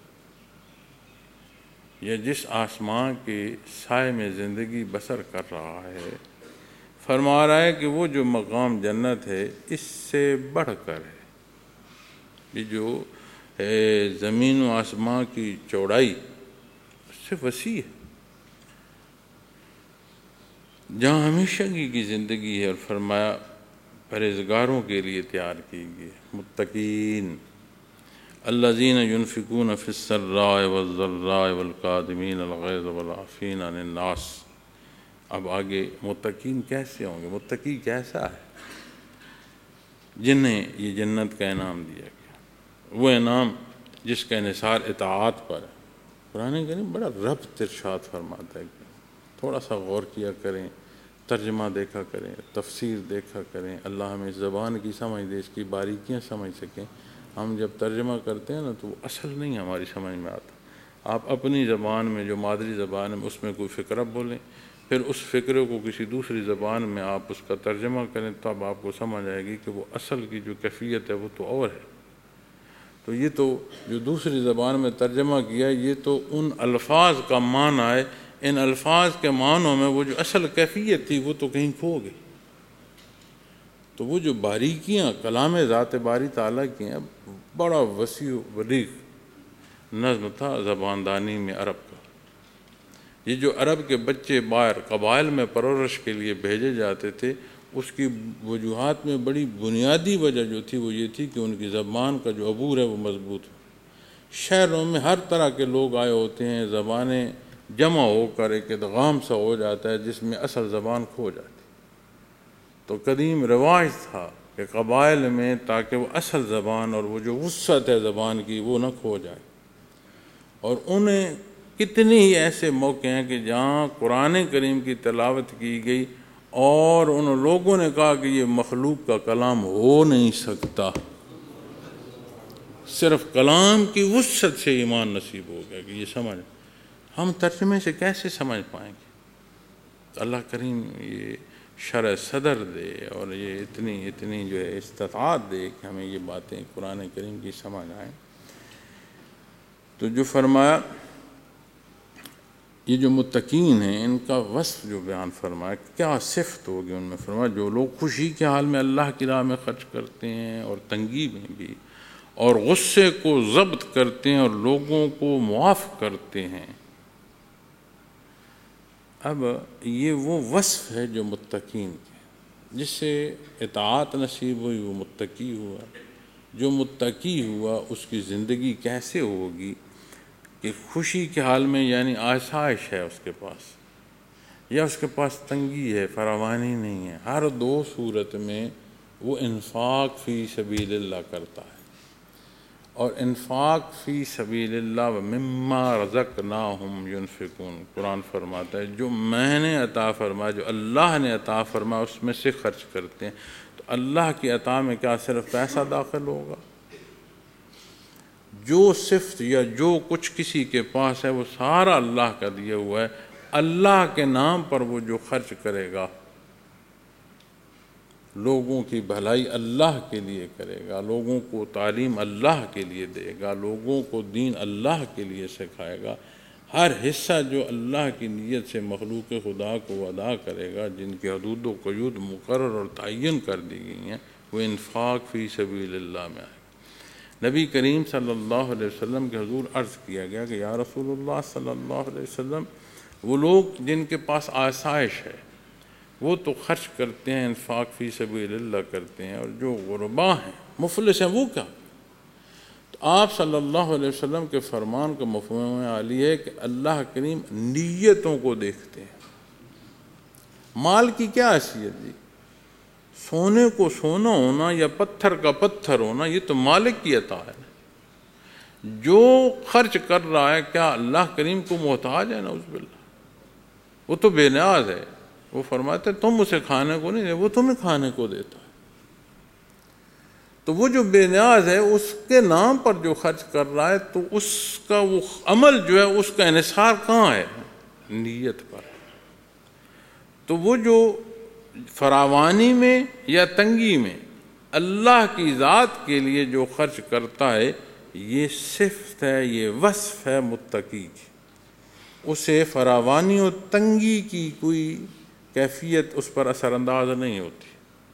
یا جس آسمان کے سائے میں زندگی بسر کر رہا ہے، فرما رہا ہے کہ وہ جو مقام جنت ہے اس سے بڑھ کر ہے، یہ جو ہے زمین و آسمان کی چوڑائی اس سے وسیع ہے، جہاں ہمیشہ کی زندگی ہے، اور فرمایا پرہیزگاروں کے لیے تیار کی گئی، متقین الذین ينفقون فی السراء والضراء والکاظمین الغیظ والعافین عن الناس۔ اب آگے متقین کیسے ہوں گے؟ متقی کیسا ہے؟ جنہیں یہ جنت کا انعام دیا گیا، وہ انعام جس کا انحصار اطاعت پر ہے۔ قرآن کریم بڑا ربط ارشاد فرماتا ہے، تھوڑا سا غور کیا کریں، ترجمہ دیکھا کریں، تفسیر دیکھا کریں، اللہ ہمیں اس زبان کی سمجھ دے، اس کی باریکیاں سمجھ سکیں۔ ہم جب ترجمہ کرتے ہیں نا تو وہ اصل نہیں ہماری سمجھ میں آتا۔ آپ اپنی زبان میں جو مادری زبان ہے اس میں کوئی فقرہ بولیں، پھر اس فقرے کو کسی دوسری زبان میں آپ اس کا ترجمہ کریں، تب آپ کو سمجھ آئے گی کہ وہ اصل کی جو کیفیت ہے وہ تو اور ہے۔ تو یہ تو جو دوسری زبان میں ترجمہ کیا یہ تو ان الفاظ کا معنی ہے، ان الفاظ کے معنوں میں وہ جو اصل کیفیت تھی وہ تو کہیں کھو گئی۔ تو وہ جو باریکیاں کلام ذات باری تعالیٰ کی ہیں، بڑا وسیع و بلیغ نظم تھا زباندانی میں عرب کا۔ یہ جو عرب کے بچے باہر قبائل میں پرورش کے لیے بھیجے جاتے تھے، اس کی وجوہات میں بڑی بنیادی وجہ جو تھی وہ یہ تھی کہ ان کی زبان کا جو عبور ہے وہ مضبوط ہو۔ شہروں میں ہر طرح کے لوگ آئے ہوتے ہیں، زبانیں جمع ہو کر ایک ادغام سا ہو جاتا ہے جس میں اصل زبان کھو جاتی۔ تو قدیم رواج تھا کہ قبائل میں تاکہ وہ اصل زبان اور وہ جو وسعت ہے زبان کی وہ نہ کھو جائے، اور انہیں کتنے ہی ایسے موقع ہیں کہ جہاں قرآن کریم کی تلاوت کی گئی اور ان لوگوں نے کہا کہ یہ مخلوق کا کلام ہو نہیں سکتا، صرف کلام کی وسعت سے ایمان نصیب ہو گیا کہ یہ سمجھ، ہم ترجمے سے کیسے سمجھ پائیں گے؟ تو اللہ کریم یہ شرح صدر دے اور یہ اتنی اتنی جو ہے استطاعت دے کہ ہمیں یہ باتیں قرآن کریم کی سمجھ آئیں۔ تو جو فرمایا یہ جو متقین ہیں ان کا وصف جو بیان فرمایا، کیا صفت ہوگی ان میں؟ فرمایا جو لوگ خوشی کے حال میں اللہ کی راہ میں خرچ کرتے ہیں اور تنگی میں بھی، اور غصے کو ضبط کرتے ہیں اور لوگوں کو معاف کرتے ہیں۔ اب یہ وہ وصف ہے جو متقین کے، جس سے اطاعت نصیب ہوئی وہ متقی ہوا۔ جو متقی ہوا اس کی زندگی کیسے ہوگی کہ خوشی کے حال میں یعنی آسائش ہے اس کے پاس، یا اس کے پاس تنگی ہے، فراوانی نہیں ہے، ہر دو صورت میں وہ انفاق فی سبیل اللہ کرتا ہے۔ اور انفاق فی سبیل اللہ مما رزقناہم ینفقون، قرآن فرماتا ہے جو میں نے عطا فرمایا، جو اللہ نے عطا فرمایا اس میں سے خرچ کرتے ہیں۔ تو اللہ کی عطا میں کیا صرف پیسہ داخل ہوگا؟ جو صفت یا جو کچھ کسی کے پاس ہے وہ سارا اللہ کا دیا ہوا ہے۔ اللہ کے نام پر وہ جو خرچ کرے گا، لوگوں کی بھلائی اللہ کے لیے کرے گا، لوگوں کو تعلیم اللہ کے لیے دے گا، لوگوں کو دین اللہ کے لیے سکھائے گا، ہر حصہ جو اللہ کی نیت سے مخلوق خدا کو ادا کرے گا، جن کی حدود و قیود مقرر اور تعین کر دی گئی ہیں، وہ انفاق فی سبیل اللہ میں آئے گا۔ نبی کریم صلی اللہ علیہ وسلم کے حضور عرض کیا گیا کہ یا رسول اللہ صلی اللہ علیہ وسلم، وہ لوگ جن کے پاس آسائش ہے وہ تو خرچ کرتے ہیں، انفاق فی سبیل اللہ کرتے ہیں، اور جو غربا ہیں، مفلس ہیں، وہ کیا؟ تو آپ صلی اللہ علیہ وسلم کے فرمان کا مفہوم عالی ہے کہ اللہ کریم نیتوں کو دیکھتے ہیں۔ مال کی کیا حیثیت جی؟ سونے کو سونا ہونا یا پتھر کا پتھر ہونا یہ تو مالک کی عطا ہے۔ جو خرچ کر رہا ہے کیا اللہ کریم کو محتاج ہے؟ نعوذ باللہ، وہ تو بے نیاز ہے۔ وہ فرماتے تم اسے کھانے کو نہیں دے، وہ تمہیں کھانے کو دیتا ہے۔ تو وہ جو بے نیاز ہے اس کے نام پر جو خرچ کر رہا ہے تو اس کا وہ عمل جو ہے اس کا انحصار کہاں ہے؟ نیت پر۔ تو وہ جو فراوانی میں یا تنگی میں اللہ کی ذات کے لیے جو خرچ کرتا ہے، یہ صفت ہے، یہ وصف ہے متقی کی۔ اسے فراوانی و تنگی کی کوئی کیفیت اس پر اثر انداز نہیں ہوتی۔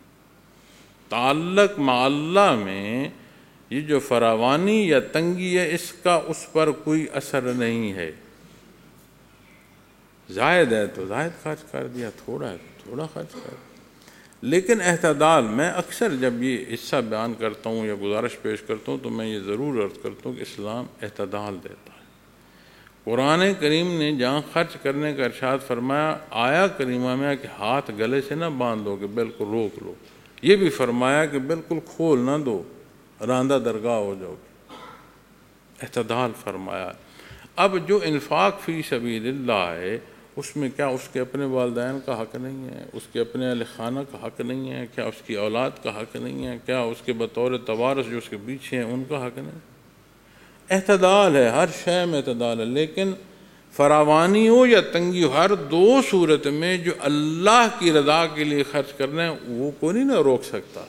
تعلق مع اللہ میں یہ جو فراوانی یا تنگی ہے، اس کا اس پر کوئی اثر نہیں ہے۔ زائد ہے تو زائد خرچ کر دیا، تھوڑا ہے تو تھوڑا خرچ کر دیا، لیکن اعتدال۔ میں اکثر جب یہ حصہ بیان کرتا ہوں یا گزارش پیش کرتا ہوں تو میں یہ ضرور عرض کرتا ہوں کہ اسلام اعتدال دیتا ہے۔ قرآن کریم نے جہاں خرچ کرنے کا ارشاد فرمایا، آیا کریمہ میں کہ ہاتھ گلے سے نہ باندھ دو کہ بالکل روک لو، یہ بھی فرمایا کہ بالکل کھول نہ دو، راندہ درگاہ ہو جاؤ، اعتدال فرمایا۔ اب جو انفاق فی سبیل اللہ ہے، اس میں کیا اس کے اپنے والدین کا حق نہیں ہے؟ اس کے اپنے اہل خانہ کا حق نہیں ہے؟ کیا اس کی اولاد کا حق نہیں ہے؟ کیا اس کے بطور توارث جو اس کے پیچھے ہیں ان کا حق نہیں؟ اعتدال ہے، ہر شے میں اعتدال ہے، لیکن فراوانی ہو یا تنگی ہو، ہر دو صورت میں جو اللہ کی رضا کے لیے خرچ کرنا ہے وہ کوئی نہیں نہ روک سکتا۔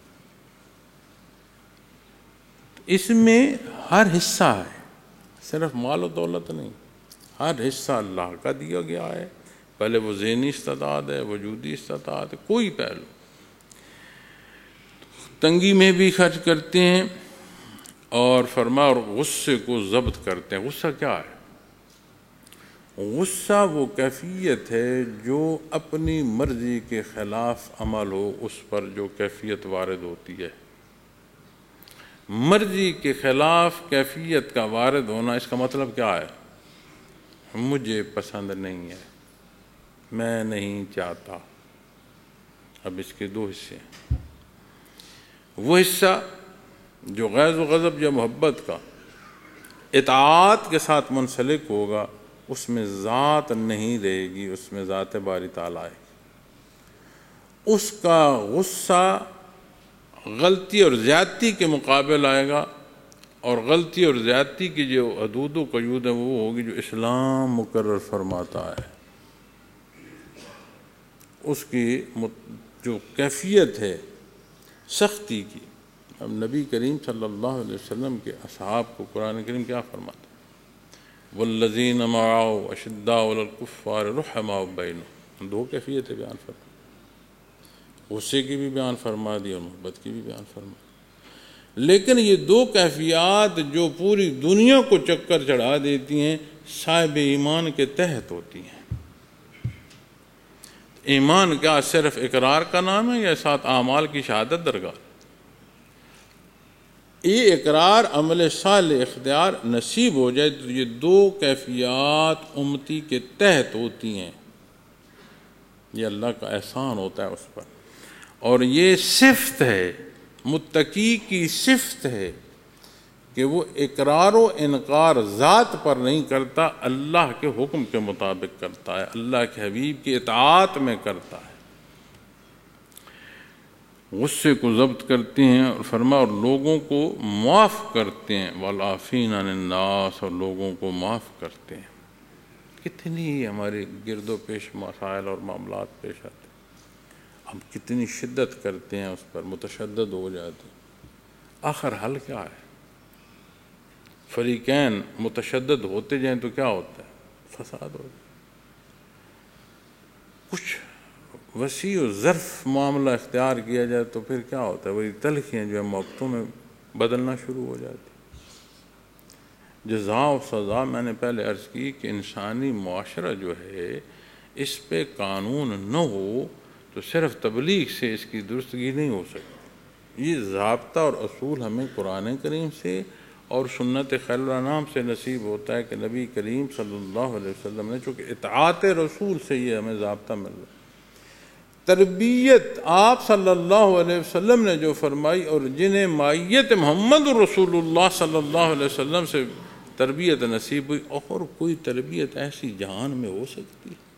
اس میں ہر حصہ ہے، صرف مال و دولت نہیں، ہر حصہ اللہ کا دیا گیا ہے۔ پہلے وہ ذہنی استطاعت ہے، وجودی استطاعت ہے، کوئی پہلو۔ تنگی میں بھی خرچ کرتے ہیں، اور فرما اور غصے کو ضبط کرتے ہیں۔ غصہ کیا ہے؟ غصہ وہ کیفیت ہے جو اپنی مرضی کے خلاف عمل ہو، اس پر جو کیفیت وارد ہوتی ہے۔ مرضی کے خلاف کیفیت کا وارد ہونا، اس کا مطلب کیا ہے؟ مجھے پسند نہیں ہے، میں نہیں چاہتا۔ اب اس کے دو حصے ہیں۔ وہ حصہ جو غیظ و غضب یا محبت کا اطاعت کے ساتھ منسلک ہوگا، اس میں ذات نہیں رہے گی، اس میں ذات باری تعالیٰ ہے۔ اس کا غصہ غلطی اور زیادتی کے مقابل آئے گا، اور غلطی اور زیادتی کی جو حدود و قیود ہے وہ ہوگی جو اسلام مقرر فرماتا ہے۔ اس کی جو کیفیت ہے سختی کی، اب نبی کریم صلی اللہ علیہ وسلم کے اصحاب کو قرآن کریم کیا فرماتا ہے؟ والذین معه اشداء علی الکفار رحماء بینہم۔ دو کیفیتیں بیان فرما، غصے کی بھی بیان فرما دی اور محبت کی بھی بیان فرما دی۔ لیکن یہ دو کیفیات جو پوری دنیا کو چکر چڑھا دیتی ہیں، صاحب ایمان کے تحت ہوتی ہیں۔ ایمان کیا صرف اقرار کا نام ہے یا ساتھ اعمال کی شہادت درکار؟ یہ اقرار عمل صالح اختیار نصیب ہو جائے تو یہ دو کیفیات امتی کے تحت ہوتی ہیں۔ یہ اللہ کا احسان ہوتا ہے اس پر، اور یہ صفت ہے، متقی کی صفت ہے کہ وہ اقرار و انکار ذات پر نہیں کرتا، اللہ کے حکم کے مطابق کرتا ہے، اللہ کے حبیب کی اطاعت میں کرتا ہے۔ غصے کو ضبط کرتے ہیں، اور فرما اور لوگوں کو معاف کرتے ہیں، والعافین عن الناس، اور لوگوں کو معاف کرتے ہیں۔ کتنی ہمارے گرد و پیش مسائل اور معاملات پیش آتے ہیں، ہم کتنی شدت کرتے ہیں اس پر، متشدد ہو جاتے ہیں۔ آخر حل کیا ہے؟ فریقین متشدد ہوتے جائیں تو کیا ہوتا ہے؟ فساد ہو جائے۔ کچھ وسیع و ظرف معاملہ اختیار کیا جائے تو پھر کیا ہوتا ہے؟ وہی تلخیاں جو ہے موقعوں میں بدلنا شروع ہو جاتی۔ جزا و سزا میں نے پہلے عرض کی کہ انسانی معاشرہ جو ہے اس پہ قانون نہ ہو تو صرف تبلیغ سے اس کی درستگی نہیں ہو سکتی۔ یہ ضابطہ اور اصول ہمیں قرآن کریم سے اور سنت خیر الانام سے نصیب ہوتا ہے کہ نبی کریم صلی اللہ علیہ وسلم نے، چونکہ اطاعت رسول سے یہ ہمیں ضابطہ مل رہا ہے۔ تربیت آپ صلی اللہ علیہ وسلم نے جو فرمائی، اور جنہیں مائیت محمد رسول اللہ صلی اللہ علیہ وسلم سے تربیت نصیب ہوئی، اور کوئی تربیت ایسی جہان میں ہو سکتی ہے؟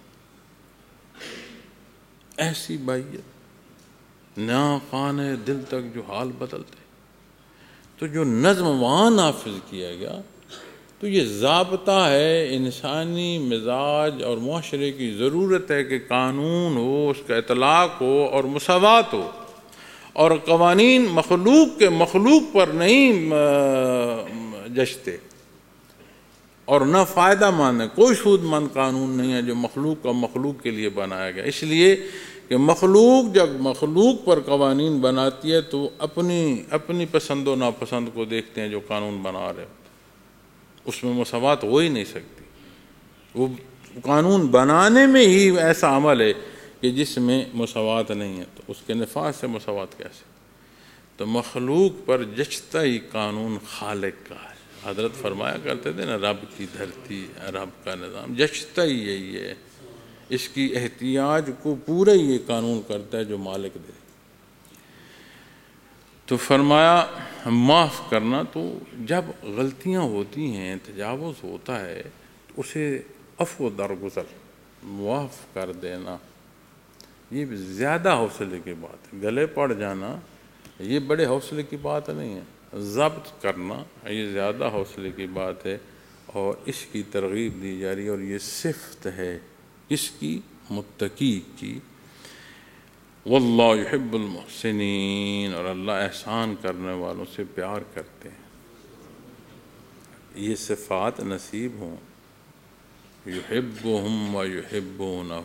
ایسی مائیت ناقان دل تک جو حال بدلتے، تو جو نظم وہاں نافذ کیا گیا تو یہ ضابطہ ہے، انسانی مزاج اور معاشرے کی ضرورت ہے کہ قانون ہو، اس کا اطلاق ہو اور مساوات ہو، اور قوانین مخلوق کے مخلوق پر نہیں جچتے اور نہ فائدہ مند ہے۔ کوئی سود مند قانون نہیں ہے جو مخلوق کا مخلوق کے لیے بنایا گیا، اس لیے کہ مخلوق جب مخلوق پر قوانین بناتی ہے تو اپنی اپنی پسند و ناپسند کو دیکھتے ہیں جو قانون بنا رہے ہو، اس میں مساوات ہو ہی نہیں سکتی۔ وہ قانون بنانے میں ہی ایسا عمل ہے کہ جس میں مساوات نہیں ہے، تو اس کے نفاذ سے مساوات کیسے؟ تو مخلوق پر جچتا ہی قانون خالق کا ہے۔ حضرت فرمایا کرتے تھے نا، رب کی دھرتی، رب کا نظام، جچتا ہی یہی ہے، اس کی احتیاج کو پورا ہی یہ قانون کرتا ہے جو مالک دے۔ تو فرمایا معاف کرنا، تو جب غلطیاں ہوتی ہیں، تجاوز ہوتا ہے، تو اسے عفو درگزر، معاف کر دینا، یہ زیادہ حوصلے کی بات ہے۔ گلے پڑ جانا یہ بڑے حوصلے کی بات نہیں ہے، ضبط کرنا یہ زیادہ حوصلے کی بات ہے، اور اس کی ترغیب دی جا رہی ہے، اور یہ صفت ہے اس کی؟ متقی کی۔ واللہ یحب المحسنین، اور اللہ احسان کرنے والوں سے پیار کرتے ہیں۔ یہ صفات نصیب ہوں، یحبہم ویحبونہ،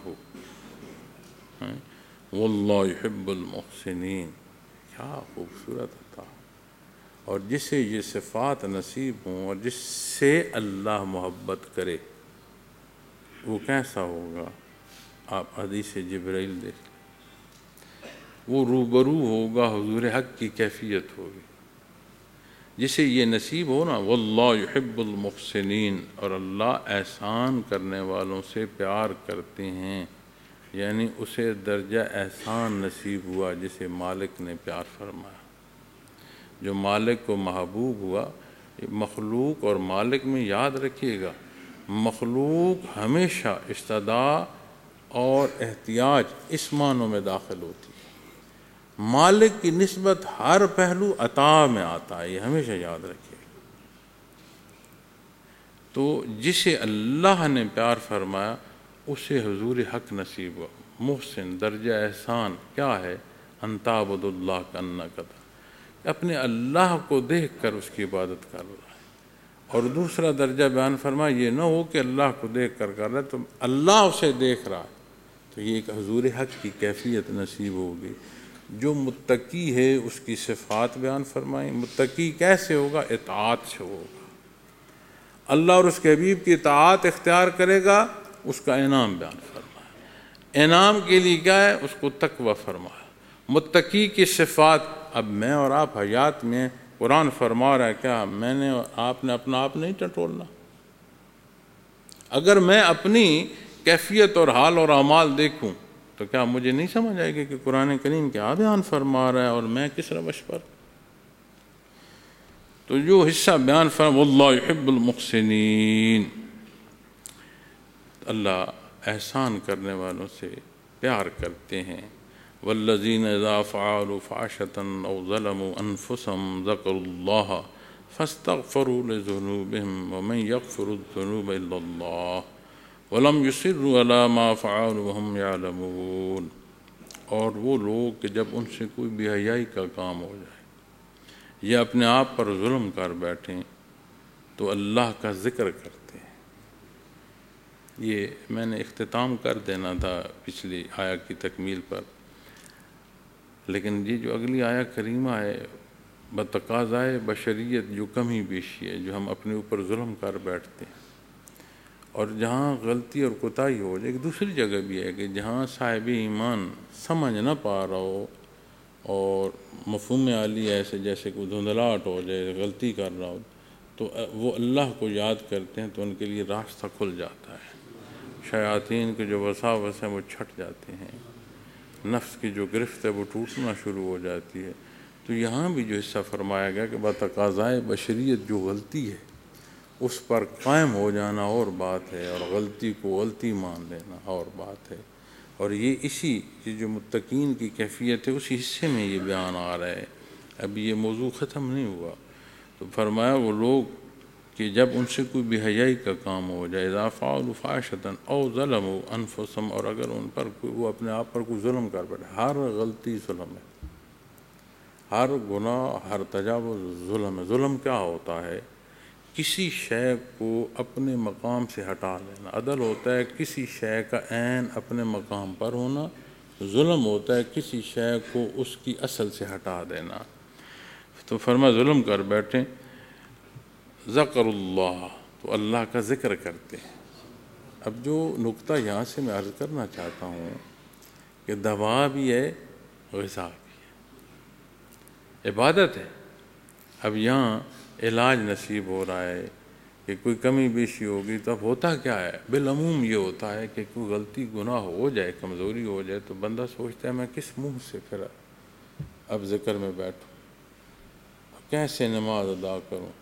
واللہ یحب المحسنین، کیا خوبصورت تھا۔ اور جسے یہ صفات نصیب ہوں اور جس سے اللہ محبت کرے، وہ کیسا ہوگا؟ آپ حدیث جبرائیل دیکھ، وہ روبرو ہوگا حضور حق کی کیفیت ہوگی۔ جسے یہ نصیب ہو نا، واللہ یحب المحسنین، اور اللہ احسان کرنے والوں سے پیار کرتے ہیں، یعنی اسے درجہ احسان نصیب ہوا جسے مالک نے پیار فرمایا۔ جو مالک کو محبوب ہوا، مخلوق اور مالک میں یاد رکھیے گا، مخلوق ہمیشہ استدعاء اور احتیاج اس معنوں میں داخل ہوتی ہے، مالک کی نسبت ہر پہلو عطا میں آتا ہے، یہ ہمیشہ یاد رکھیے گا۔ تو جسے اللہ نے پیار فرمایا اسے حضور حق نصیب ہوا۔ محسن، درجہ احسان کیا ہے؟ ان تعبد اللہ کانک تراہ، اپنے اللہ کو دیکھ کر اس کی عبادت کر رہا ہے۔ اور دوسرا درجہ بیان فرمایا، یہ نہ ہو کہ اللہ کو دیکھ کر کر رہا ہے تو اللہ اسے دیکھ رہا ہے، تو یہ ایک حضور حق کی کیفیت نصیب ہوگی۔ جو متقی ہے اس کی صفات بیان فرمائیں۔ متقی کیسے ہوگا؟ اطاعت سے ہوگا، اللہ اور اس کے حبیب کی اطاعت اختیار کرے گا، اس کا انعام بیان فرمایا۔ انعام کے لیے کیا ہے؟ اس کو تقوی فرمایا۔ متقی کی صفات، اب میں اور آپ حیات میں قرآن فرما رہا ہے، کیا میں نے آپ نے اپنا آپ نہیں ٹٹولنا؟ اگر میں اپنی کیفیت اور حال اور اعمال دیکھوں تو کیا مجھے نہیں سمجھ آئے گی کہ قرآن کریم کیا بیان فرما رہا ہے اور میں کس روش پر؟ تو جو حصہ بیان فرما، واللہ یحب المحسنین، اللہ احسان کرنے والوں سے پیار کرتے ہیں۔ والذین اذا فعلوا فاحشۃ او ظلموا انفسهم ذکروا اللہ فاستغفروا لذنوبهم ومن یغفر الذنوب الا اللہ ولم یصروا علی ما فعلوا وهم یعلمون، اور وہ لوگ کہ جب ان سے کوئی بے حیائی کا کام ہو جائے یا اپنے آپ پر ظلم کر بیٹھیں تو اللہ کا ذکر کرتے ہیں۔ یہ میں نے اختتام کر دینا تھا پچھلی آیا کی تکمیل پر، لیکن یہ جو اگلی آیا کریمہ ہے، بتقاضائے بشریت جو کمی بیشی ہے، جو ہم اپنے اوپر ظلم کر بیٹھتے ہیں، اور جہاں غلطی اور کوتاہی ہو جائے، ایک دوسری جگہ بھی ہے کہ جہاں صاحب ایمان سمجھ نہ پا رہا ہو اور مفہوم عالی ایسے جیسے کوئی دھندلاہٹ ہو جائے، غلطی کر رہا ہو، تو وہ اللہ کو یاد کرتے ہیں تو ان کے لیے راستہ کھل جاتا ہے، شیاطین کے جو وساوس ہیں وہ چھٹ جاتے ہیں، نفس کی جو گرفت ہے وہ ٹوٹنا شروع ہو جاتی ہے۔ تو یہاں بھی جو حصہ فرمایا گیا کہ بتقاضائے بشریت جو غلطی ہے اس پر قائم ہو جانا اور بات ہے، اور غلطی کو غلطی مان لینا اور بات ہے، اور یہ اسی یہ جو متقین کی کیفیت ہے اسی حصے میں یہ بیان آ رہا ہے، ابھی یہ موضوع ختم نہیں ہوا۔ تو فرمایا وہ لوگ کہ جب ان سے کوئی بے حیائی کا کام ہو جائے، اذا فعلوا فاحشۃ او ظلموا انفسهم، اور اگر ان پر کوئی وہ اپنے آپ پر کوئی ظلم کر بیٹھے، ہر غلطی ظلم ہے، ہر گناہ ہر تجاوز ظلم ہے۔ ظلم کیا ہوتا ہے؟ کسی شے کو اپنے مقام سے ہٹا لینا۔ عدل ہوتا ہے کسی شے کا عین اپنے مقام پر ہونا، ظلم ہوتا ہے کسی شے کو اس کی اصل سے ہٹا دینا۔ تو فرما ظلم کر بیٹھیں، ذکر اللہ، تو اللہ کا ذکر کرتے ہیں۔ اب جو نقطہ یہاں سے میں عرض کرنا چاہتا ہوں کہ دوا بھی ہے، غذا بھی ہے، عبادت ہے۔ اب یہاں علاج نصیب ہو رہا ہے کہ کوئی کمی بیشی ہوگی تو اب ہوتا کیا ہے؟ بالعموم یہ ہوتا ہے کہ کوئی غلطی گناہ ہو جائے، کمزوری ہو جائے تو بندہ سوچتا ہے میں کس منہ سے پھر اب ذکر میں بیٹھوں، کیسے نماز ادا کروں،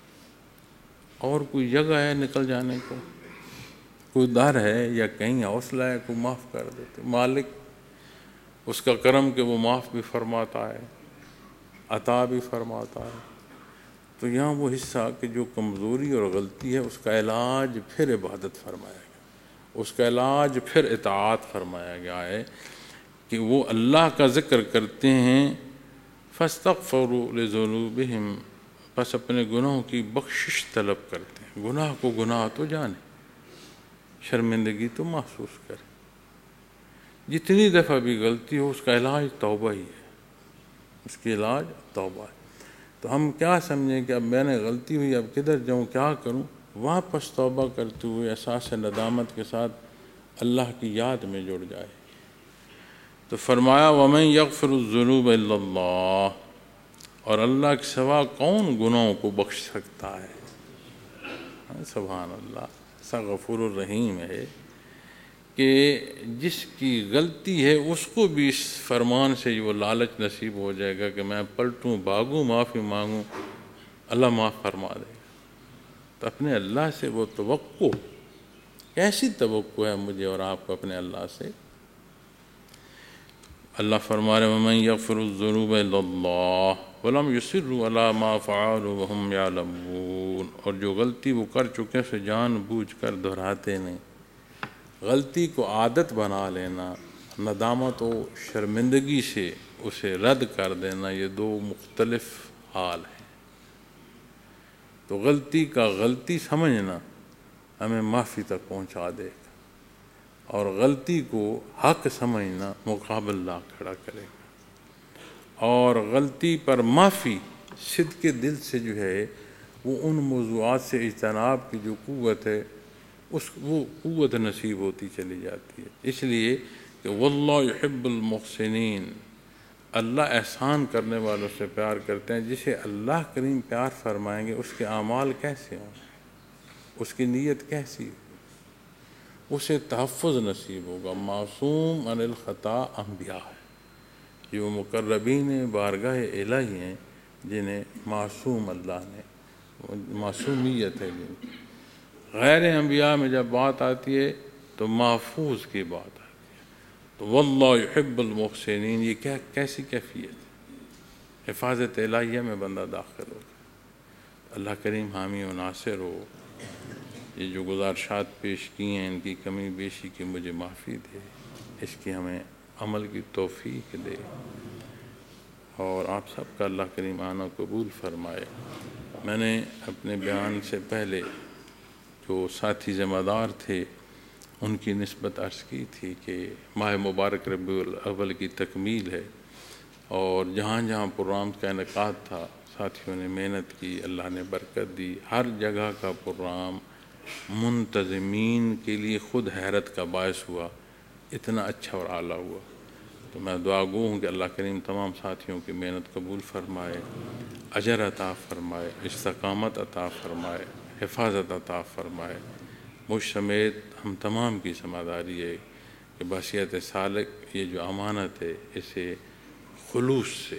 اور کوئی جگہ ہے نکل جانے کو، کوئی در ہے یا کہیں حوصلہ ہے کوئی معاف کر دیتے، مالک اس کا کرم کہ وہ معاف بھی فرماتا ہے، عطا بھی فرماتا ہے۔ تو یہاں وہ حصہ کہ جو کمزوری اور غلطی ہے اس کا علاج پھر عبادت فرمایا گیا، اس کا علاج پھر اطاعت فرمایا گیا ہے کہ وہ اللہ کا ذکر کرتے ہیں، فاستغفروا لذنوبہم، بس اپنے گناہوں کی بخشش طلب کرتے ہیں۔ گناہ کو گناہ تو جانے، شرمندگی تو محسوس کرے، جتنی دفعہ بھی غلطی ہو اس کا علاج توبہ ہی ہے، اس کی علاج توبہ ہے۔ تو ہم کیا سمجھیں کہ اب میں نے غلطی ہوئی، اب کدھر جاؤں، کیا کروں؟ واپس توبہ کرتے ہوئے احساس ندامت کے ساتھ اللہ کی یاد میں جڑ جائے۔ تو فرمایا وَمَن يَغْفِرُ الذُّنُوبَ إِلَّا اللَّهُ، اور اللہ کے سوا کون گناہوں کو بخش سکتا ہے؟ سبحان اللہ، ایسا غفور الرحیم ہے کہ جس کی غلطی ہے اس کو بھی اس فرمان سے وہ لالچ نصیب ہو جائے گا کہ میں پلٹوں، بھاگوں، معافی مانگوں، اللہ معاف فرما دے گا۔ تو اپنے اللہ سے وہ توقع، کیسی توقع ہے مجھے اور آپ کو اپنے اللہ سے؟ اللہ فرما رہے وَمَن يَغْفِرُ الذُّنُوبَ إِلَّا اللَّهُ وَلَمْ يُصِرُّوا عَلَىٰ مَا فَعَلُوا وَهُمْ يَعْلَمُونَ، اور جو غلطی وہ کر چکے اسے جان بوجھ کر دہراتے نہیں۔ غلطی کو عادت بنا لینا، ندامت و شرمندگی سے اسے رد کر دینا، یہ دو مختلف حال ہیں۔ تو غلطی کا غلطی سمجھنا ہمیں معافی تک پہنچا دے گا، اور غلطی کو حق سمجھنا مقابل لا کھڑا کرے گا، اور غلطی پر معافی صدق دل سے جو ہے وہ ان موضوعات سے اجتناب کی جو قوت ہے اس وہ قوت نصیب ہوتی چلی جاتی ہے۔ اس لیے کہ واللہ یحب المحسنین، اللہ احسان کرنے والوں سے پیار کرتے ہیں۔ جسے اللہ کریم پیار فرمائیں گے اس کے اعمال کیسے ہوں، اس کی نیت کیسی ہو، اسے تحفظ نصیب ہوگا۔ معصوم عن الخطا انبیاء ہے، یہ وہ مقربین بارگاہ الہی ہیں جنہیں معصوم اللہ نے معصومیت ہے جن کی۔ غیر انبیاء میں جب بات آتی ہے تو محفوظ کی بات آتی ہے۔ تو واللہ یحب المحسنین، یہ کیا کیسی کیفیت ہے؟ حفاظت الہیہ میں بندہ داخل ہو، اللہ کریم حامی و ناصر ہو۔ یہ جو گزارشات پیش کی ہیں ان کی کمی بیشی کی مجھے معافی دے، اس کی ہمیں عمل کی توفیق دے، اور آپ سب کا اللہ کریم آنا قبول فرمائے۔ میں نے اپنے بیان سے پہلے جو ساتھی ذمہ دار تھے ان کی نسبت عرض کی تھی کہ ماہ مبارک ربیع الاول کی تکمیل ہے، اور جہاں جہاں پروگرام کا انعقاد تھا ساتھیوں نے محنت کی، اللہ نے برکت دی۔ ہر جگہ کا پروگرام منتظمین کے لیے خود حیرت کا باعث ہوا، اتنا اچھا اور اعلیٰ ہوا۔ تو میں دعا گو ہوں کہ اللہ کریم تمام ساتھیوں کی محنت قبول فرمائے، اجر عطا فرمائے، استقامت عطا فرمائے، حفاظت عطا فرمائے۔ مجھ سمیت ہم تمام کی ذمہ داری ہے کہ بحیثیت سالک یہ جو امانت ہے اسے خلوص سے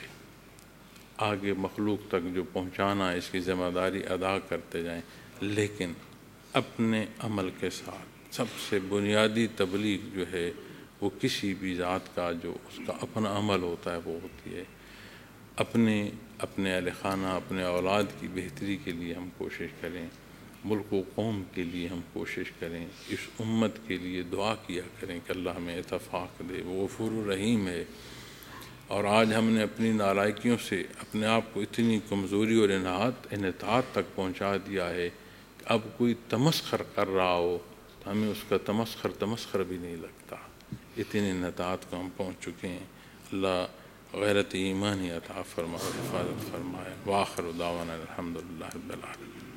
آگے مخلوق تک جو پہنچانا ہے اس کی ذمہ داری ادا کرتے جائیں، لیکن اپنے عمل کے ساتھ۔ سب سے بنیادی تبلیغ جو ہے وہ کسی بھی ذات کا جو اس کا اپنا عمل ہوتا ہے وہ ہوتی ہے۔ اپنے اپنے اہل خانہ، اپنے اولاد کی بہتری کے لیے ہم کوشش کریں، ملک و قوم کے لیے ہم کوشش کریں، اس امت کے لیے دعا کیا کریں کہ اللہ ہمیں اتفاق دے، وہ غفور الرحیم ہے۔ اور آج ہم نے اپنی نالائکیوں سے اپنے آپ کو اتنی کمزوری اور انحط انحطاط تک پہنچا دیا ہے کہ اب کوئی تمسخر کر رہا ہو تو ہمیں اس کا تمسخر تمسخر بھی نہیں لگتا، اتنی انحطاط کو ہم پہنچ چکے ہیں۔ اللہ غیرت ایمانی عطا فرمائے، حفاظت فرمائے۔ وآخر دعوانا الحمدللہ رب العالمین۔